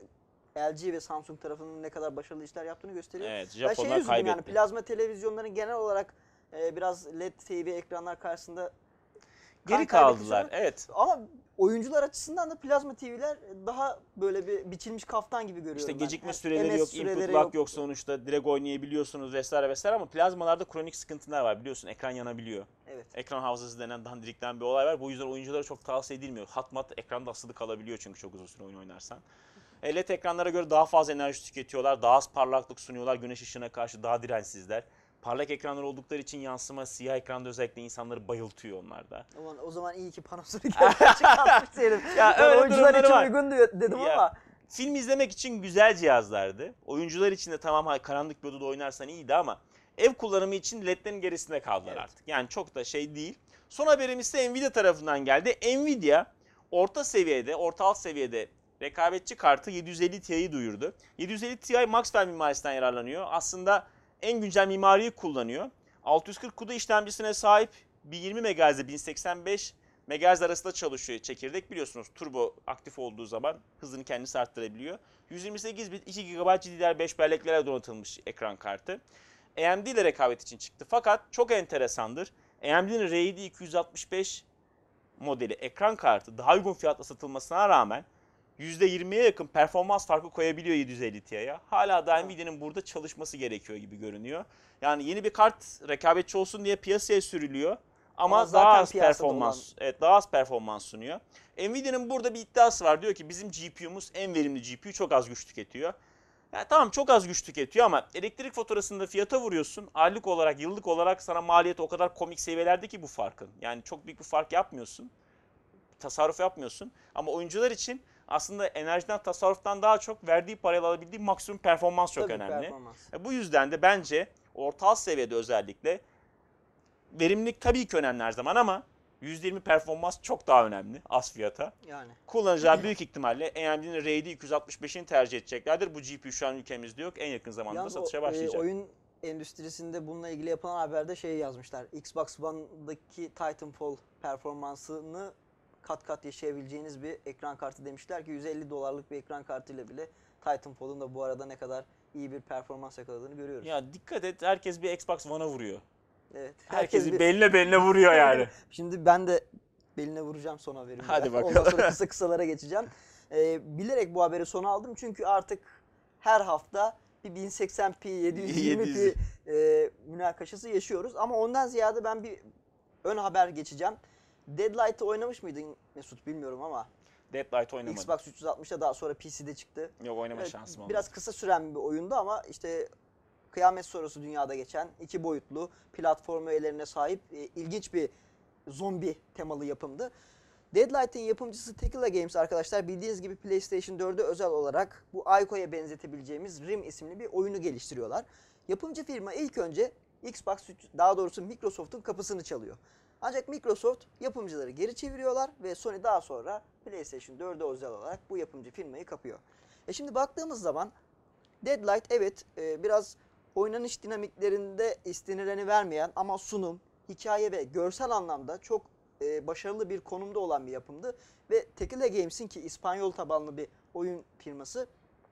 L G ve Samsung tarafının ne kadar başarılı işler yaptığını gösteriyor. Evet, Ben şey Japonlar üzüldüm kaybetti. yani plazma televizyonların genel olarak e, biraz L E D T V ekranlar karşısında Geri kan kaybetmiş kaldılar. olabilir. Evet. Ama oyuncular açısından da plazma T V'ler daha böyle bir biçilmiş kaftan gibi görüyorum İşte ben. gecikme Yani süreleri M S yok, süreleri input lag yok. sonuçta direkt oynayabiliyorsunuz vesaire vesaire ama plazmalarda kronik sıkıntılar var biliyorsun, ekran yanabiliyor. Evet. Ekran hafızası denen dandirikten bir olay var. Bu yüzden oyunculara çok tavsiye edilmiyor. Hat mat ekranda asılı kalabiliyor çünkü çok uzun süre oyun oynarsan. L E D ekranlara göre daha fazla enerji tüketiyorlar, daha az parlaklık sunuyorlar, güneş ışığına karşı daha dirençsizler. Parlak ekranlar oldukları için yansıma siyah ekranda özellikle insanları bayıltıyor onlarda. O, o zaman iyi ki Panasonic ekran çıkartmış diyelim. Ya Ben öyle oyuncular durumları için var. uygun diyor, dedim Ya, ama. Film izlemek için güzel cihazlardı. Oyuncular için de tamam hay karanlık bir odada oynarsan iyiydi ama ev kullanımı için L E D'lerin gerisinde kaldılar Evet. artık. Yani çok da şey değil. Son haberimiz ise Nvidia tarafından geldi. Nvidia orta seviyede, orta alt seviyede rekabetçi kartı yedi yüz elli Ti'yi duyurdu. yedi yüz elli Ti Maxwell mimarisinden yararlanıyor. Aslında en güncel mimariyi kullanıyor. altı yüz kırk CUDA işlemcisine sahip bin yirmi megahertz'e bin seksen beş megahertz arasında çalışıyor çekirdek, biliyorsunuz turbo aktif olduğu zaman hızını kendisi arttırabiliyor. yüz yirmi sekiz bit iki gigabayt D D R beş belleklere donatılmış ekran kartı. A M D ile rekabet için çıktı fakat çok enteresandır. A M D'nin R D iki yüz altmış beş modeli ekran kartı daha uygun fiyatla satılmasına rağmen yüzde yirmiye yakın performans farkı koyabiliyor yedi yüz elli Ti'ye. Hala da Nvidia'nın burada çalışması gerekiyor gibi görünüyor. Yani yeni bir kart rekabetçi olsun diye piyasaya sürülüyor. Ama, Ama zaten daha az piyasada performans, olan- evet daha az performans sunuyor. Nvidia'nın burada bir iddiası var. Diyor ki bizim G P U'muz en verimli G P U, çok az güç tüketiyor. Yani tamam çok az güç tüketiyor ama elektrik faturasında fiyata vuruyorsun. Aylık olarak, yıllık olarak sana maliyeti o kadar komik seviyelerde ki bu farkın. Yani çok büyük bir fark yapmıyorsun. Tasarruf yapmıyorsun. Ama oyuncular için aslında enerjiden, tasarruftan daha çok verdiği parayla alabildiği maksimum performans çok Tabii, önemli. performans. E bu yüzden de bence orta alt seviyede özellikle verimlilik tabii ki önemli her zaman ama yüzde yirmi performans çok daha önemli az fiyata. Yani. Kullanıcılar büyük ihtimalle A M D'nin R D iki yüz altmış beşini tercih edeceklerdir. Bu G P U şu an ülkemizde yok. En yakın zamanda Yalnız satışa o, başlayacak. E, oyun endüstrisinde bununla ilgili yapılan haberde şey yazmışlar. Xbox One'daki Titanfall performansını kat kat yaşayabileceğiniz bir ekran kartı demişler ki yüz elli dolarlık bir ekran kartıyla bile Titanfall'un da bu arada ne kadar iyi bir performans yakaladığını görüyoruz. Ya dikkat et, herkes bir Xbox One'a vuruyor. Evet. Herkes bir- bir beline beline vuruyor yani. Şimdi ben de beline vuracağım son haberimi. Hadi bakalım. Ondan sonra kısa kısalara geçeceğim. Ee, bilerek bu haberi sona aldım çünkü artık her hafta bir bin seksen p, yedi yüz yirmi p e, münakaşası yaşıyoruz. Ama ondan ziyade ben bir ön haber geçeceğim. Deadlight'ı oynamış mıydın Mesut bilmiyorum ama. Deadlight oynamadım. Xbox üç yüz altmışta daha sonra P C'de çıktı. Yok, oynama Evet, şansım olmadı. biraz kısa süren bir oyundu ama işte kıyamet sonrası dünyada geçen iki boyutlu platform öğelerine sahip e, ilginç bir zombi temalı yapımdı. Deadlight'ın yapımcısı Tequila Games arkadaşlar bildiğiniz gibi PlayStation dörde özel olarak bu Ico'ya benzetebileceğimiz Rim isimli bir oyunu geliştiriyorlar. Yapımcı firma ilk önce Xbox daha doğrusu Microsoft'un kapısını çalıyor. Ancak Microsoft yapımcıları geri çeviriyorlar ve Sony daha sonra PlayStation dörde özel olarak bu yapımcı firmayı kapıyor. E şimdi baktığımız zaman Deadlight evet e, biraz oynanış dinamiklerinde istenileni vermeyen ama sunum, hikaye ve görsel anlamda çok e, başarılı bir konumda olan bir yapımdı. Ve Tequila Games'in ki İspanyol tabanlı bir oyun firması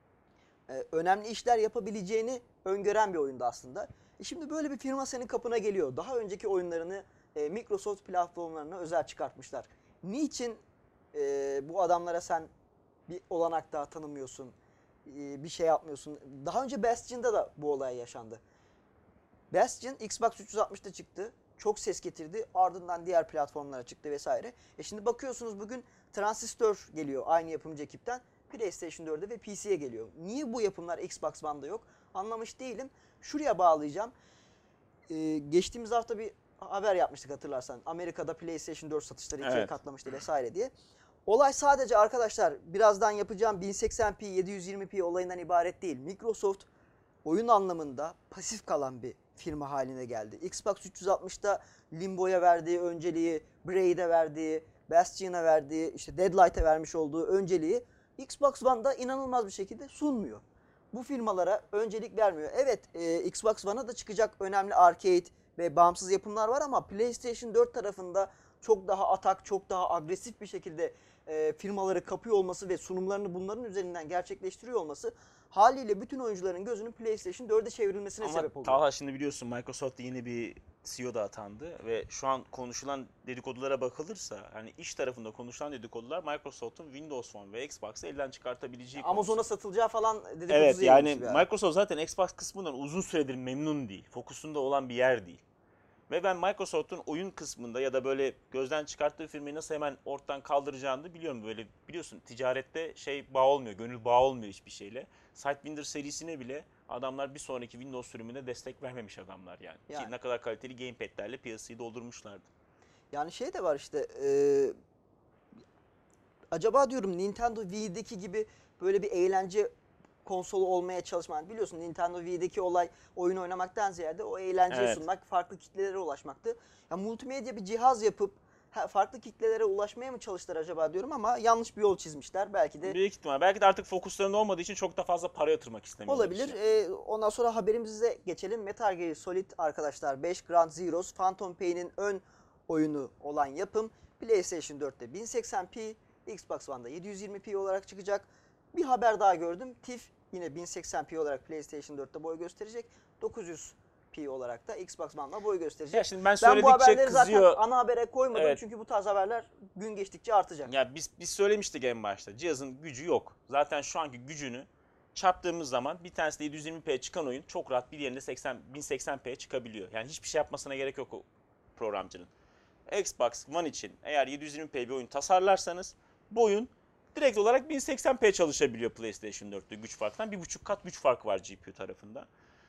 e, önemli işler yapabileceğini öngören bir oyundu aslında. E şimdi böyle bir firma senin kapına geliyor. Daha önceki oyunlarını e, Microsoft platformlarına özel çıkartmışlar. Niçin e, bu adamlara sen bir olanak daha tanımıyorsun? Bir şey yapmıyorsun. Daha önce Bastion'da da bu olay yaşandı. Bastion Xbox üç yüz altmışta çıktı. Çok ses getirdi. Ardından diğer platformlara çıktı vesaire. E şimdi bakıyorsunuz bugün Transistor geliyor aynı yapımcı ekipten. PlayStation dörde ve P C'ye geliyor. Niye bu yapımlar Xbox One'da yok? Anlamış değilim. Şuraya bağlayacağım. Ee, geçtiğimiz hafta bir haber yapmıştık hatırlarsan. Amerika'da PlayStation dört satışları ikiye Evet. katlamıştı vesaire diye. Olay sadece arkadaşlar birazdan yapacağım bin seksen p, yedi yüz yirmi p olayından ibaret değil. Microsoft oyun anlamında pasif kalan bir firma haline geldi. Xbox üç yüz altmışta Limbo'ya verdiği önceliği, Braid'e verdiği, Bastion'a verdiği, işte Deadlight'e vermiş olduğu önceliği Xbox One'da inanılmaz bir şekilde sunmuyor. Bu firmalara öncelik vermiyor. Evet, e, Xbox One'a da çıkacak önemli arcade ve bağımsız yapımlar var ama PlayStation dört tarafında çok daha atak, çok daha agresif bir şekilde e, firmaları kapıyor olması ve sunumlarını bunların üzerinden gerçekleştiriyor olması haliyle bütün oyuncuların gözünün PlayStation dörde çevrilmesine Ama sebep oluyor. Talha şimdi biliyorsun Microsoft'ta yeni bir C E O da atandı ve şu an konuşulan dedikodulara bakılırsa hani iş tarafında konuşulan dedikodular Microsoft'un Windows Phone ve Xbox'ı elden çıkartabileceği Amazon'a konusu. satılacağı falan dedikodusu Evet, yayılmış yani bir ara. Microsoft zaten Xbox kısmından uzun süredir memnun değil. Fokusunda olan bir yer değil. Ve ben Microsoft'un oyun kısmında ya da böyle gözden çıkarttığı firmayı nasıl hemen ortadan kaldıracağını da biliyorum. Böyle biliyorsun ticarette şey bağ olmuyor, gönül bağı olmuyor hiçbir şeyle. Sidewinder serisine bile adamlar bir sonraki Windows sürümüne destek vermemiş adamlar yani. Yani. Ki ne kadar kaliteli gamepad'lerle piyasayı doldurmuşlardı. Yani şey de var işte e, acaba diyorum Nintendo Wii'deki gibi böyle bir eğlence konsolu olmaya çalışmak. Biliyorsun Nintendo Wii'deki olay oyun oynamaktan ziyade o eğlenceyi Evet. sunmak, farklı kitlelere ulaşmaktı. Ya multimedya bir cihaz yapıp ha, farklı kitlelere ulaşmaya mı çalıştılar acaba diyorum ama yanlış bir yol çizmişler. Belki de Büyük ihtimal. Belki de artık fokuslarında olmadığı için çok da fazla para yatırmak istemiyorlar. olabilir. işe. Ee, ondan sonra haberimize geçelim. Metal Gear Solid arkadaşlar beş Ground Zeroes Phantom Pain'in ön oyunu olan yapım PlayStation dörtte bin seksen p, Xbox One'da yedi yüz yirmi p olarak çıkacak. Bir haber daha gördüm. T I F yine bin seksen p olarak PlayStation dörtte boy gösterecek. dokuz yüz p olarak da Xbox One'da boy gösterecek. Ya şimdi ben Ben bu söyledikçe haberleri zaten kızıyor. ana habere koymadım Evet. çünkü bu tarz haberler gün geçtikçe artacak. Ya biz biz söylemiştik en başta. Cihazın gücü yok. Zaten şu anki gücünü çarptığımız zaman bir tanesi de yedi yüz yirmi p'ye çıkan oyun çok rahat bir diğerinde seksen bin seksen p'ye çıkabiliyor. Yani hiçbir şey yapmasına gerek yok o programcının. Xbox One için eğer yedi yüz yirmi p bir oyun tasarlarsanız bu oyun direkt olarak bin seksen p çalışabiliyor PlayStation dörtte güç farkından. Bir buçuk kat güç farkı var G P U tarafında.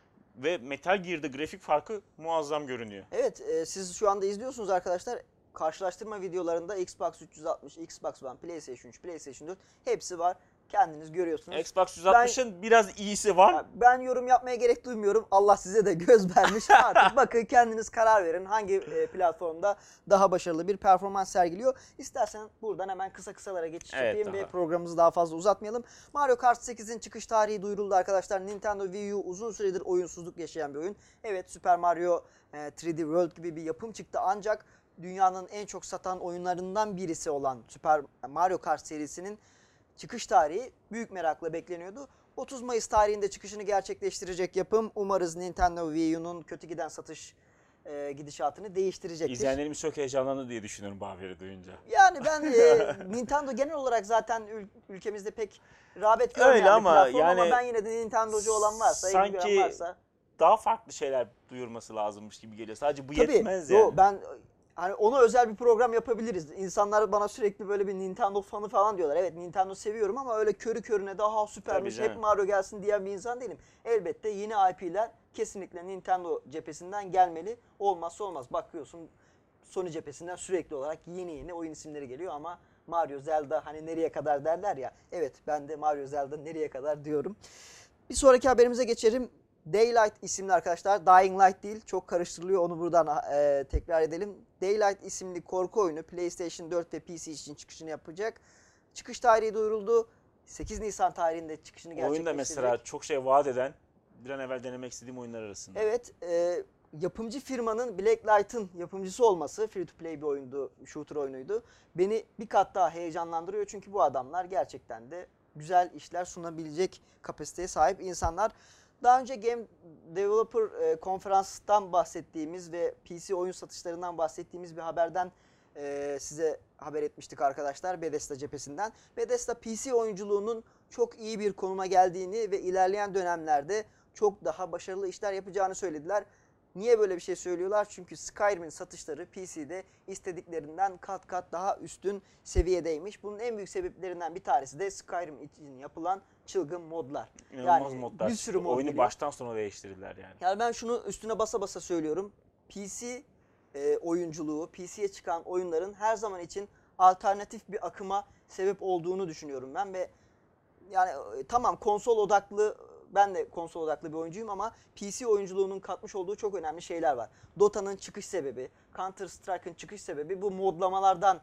Ve Metal Gear'da grafik farkı muazzam görünüyor. Evet, e, siz şu anda izliyorsunuz arkadaşlar. Karşılaştırma videolarında Xbox üç yüz altmış, Xbox One, PlayStation üç, PlayStation dört hepsi var. Kendiniz görüyorsunuz. Xbox yüz altmışın biraz iyisi var. Ben yorum yapmaya gerek duymuyorum. Allah size de göz vermiş. Artık bakın kendiniz karar verin. Hangi e, platformda daha başarılı bir performans sergiliyor. İstersen buradan hemen kısa kısalara geçiş Evet, yapayım ve daha. programımızı daha fazla uzatmayalım. Mario Kart sekizin çıkış tarihi duyuruldu arkadaşlar. Nintendo Wii U uzun süredir oyunsuzluk yaşayan bir oyun. Evet, Super Mario e, üç D World gibi bir yapım çıktı ancak dünyanın en çok satan oyunlarından birisi olan Super Mario Kart serisinin çıkış tarihi büyük merakla bekleniyordu. otuz Mayıs tarihinde çıkışını gerçekleştirecek yapım umarız Nintendo Wii U'nun kötü giden satış e, gidişatını değiştirecektir. İzleyenlerimiz çok heyecanlandı diye düşünüyorum bu haberi duyunca. Yani ben e, Nintendo genel olarak zaten ül- ülkemizde pek rağbet görmeyen Öyle bir ama platform ama yani ben yine de Nintendo'cu olan varsa, ilgi gören sanki varsa. daha farklı şeyler duyurması lazımmış gibi geliyor. Sadece bu Tabii, yetmez yo, yani. ben hani ona özel bir program yapabiliriz. İnsanlar bana sürekli böyle bir Nintendo fanı falan diyorlar. Evet, Nintendo seviyorum ama öyle körü körüne daha süpermiş, Tabii hep canım. Mario gelsin diyen bir insan değilim. Elbette yeni I P'ler kesinlikle Nintendo cephesinden gelmeli. Olmazsa olmaz. Bakıyorsun Sony cephesinden sürekli olarak yeni yeni oyun isimleri geliyor ama Mario, Zelda hani nereye kadar derler ya. Evet, ben de Mario, Zelda nereye kadar diyorum. Bir sonraki haberimize geçelim. Daylight isimli arkadaşlar, Dying Light değil, çok karıştırılıyor, onu buradan e, tekrar edelim. Daylight isimli korku oyunu PlayStation dört ve P C için çıkışını yapacak. Çıkış tarihi duyuruldu. sekiz Nisan tarihinde çıkışını gerçekleştirecek. Oyun da mesela çok şey vaat eden, bir an evvel denemek istediğim oyunlar arasında. Evet, e, yapımcı firmanın Blacklight'ın yapımcısı olması, free to play bir oyundu, shooter oyunuydu. Beni bir kat daha heyecanlandırıyor çünkü bu adamlar gerçekten de güzel işler sunabilecek kapasiteye sahip insanlar. Daha önce Game Developer e, Konferans'tan bahsettiğimiz ve P C oyun satışlarından bahsettiğimiz bir haberden e, size haber etmiştik arkadaşlar Bethesda cephesinden. Bethesda P C oyunculuğunun çok iyi bir konuma geldiğini ve ilerleyen dönemlerde çok daha başarılı işler yapacağını söylediler. Niye böyle bir şey söylüyorlar? Çünkü Skyrim'in satışları P C'de istediklerinden kat kat daha üstün seviyedeymiş. Bunun en büyük sebeplerinden bir tanesi de Skyrim için yapılan çılgın modlar. İnanılmaz yani modlar. bir sürü mod Oyunu geliyor. baştan sona değiştirdiler yani. Yani ben şunu üstüne basa basa söylüyorum. P C e, oyunculuğu, P C'ye çıkan oyunların her zaman için alternatif bir akıma sebep olduğunu düşünüyorum ben ve yani e, tamam konsol odaklı, ben de konsol odaklı bir oyuncuyum ama P C oyunculuğunun katmış olduğu çok önemli şeyler var. Dota'nın çıkış sebebi, Counter Strike'ın çıkış sebebi bu modlamalardan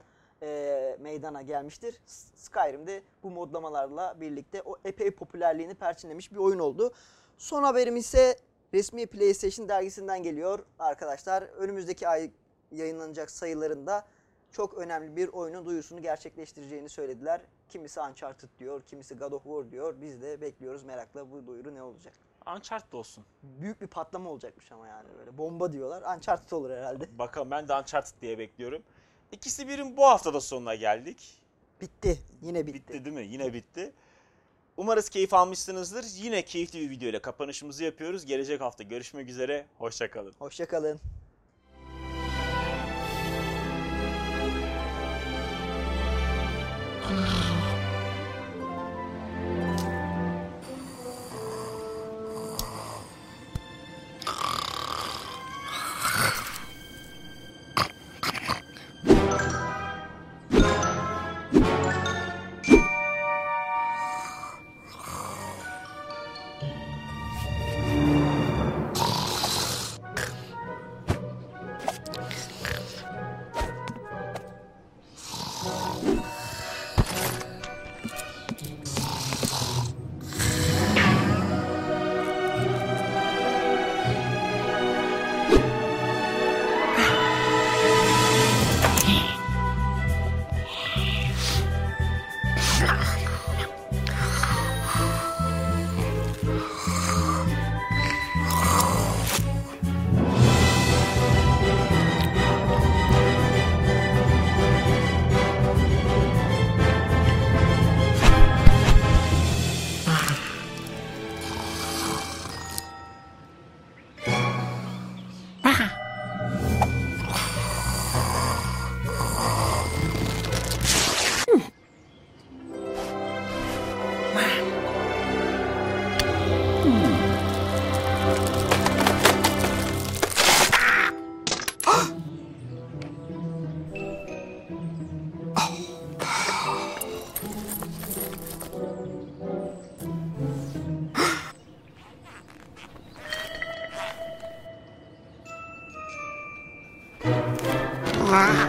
e, meydana gelmiştir. Skyrim'de bu modlamalarla birlikte o epey popülerliğini perçinlemiş bir oyun oldu. Son haberim ise resmi PlayStation dergisinden geliyor arkadaşlar. Önümüzdeki ay yayınlanacak sayılarında çok önemli bir oyunun duyurusunu gerçekleştireceğini söylediler. Kimisi Uncharted diyor, kimisi God of War diyor. Biz de bekliyoruz merakla bu duyuru ne olacak. Uncharted olsun. Büyük bir patlama olacakmış ama yani böyle bomba diyorlar. Uncharted olur herhalde. Bakalım, ben de Uncharted diye bekliyorum. İkisi birin bu haftada sonuna geldik. Bitti. Yine bitti. Bitti değil mi? Yine bitti. Umarız keyif almışsınızdır. Yine keyifli bir video ile kapanışımızı yapıyoruz. Gelecek hafta görüşmek üzere. Hoşça kalın. Hoşça kalın. Ah!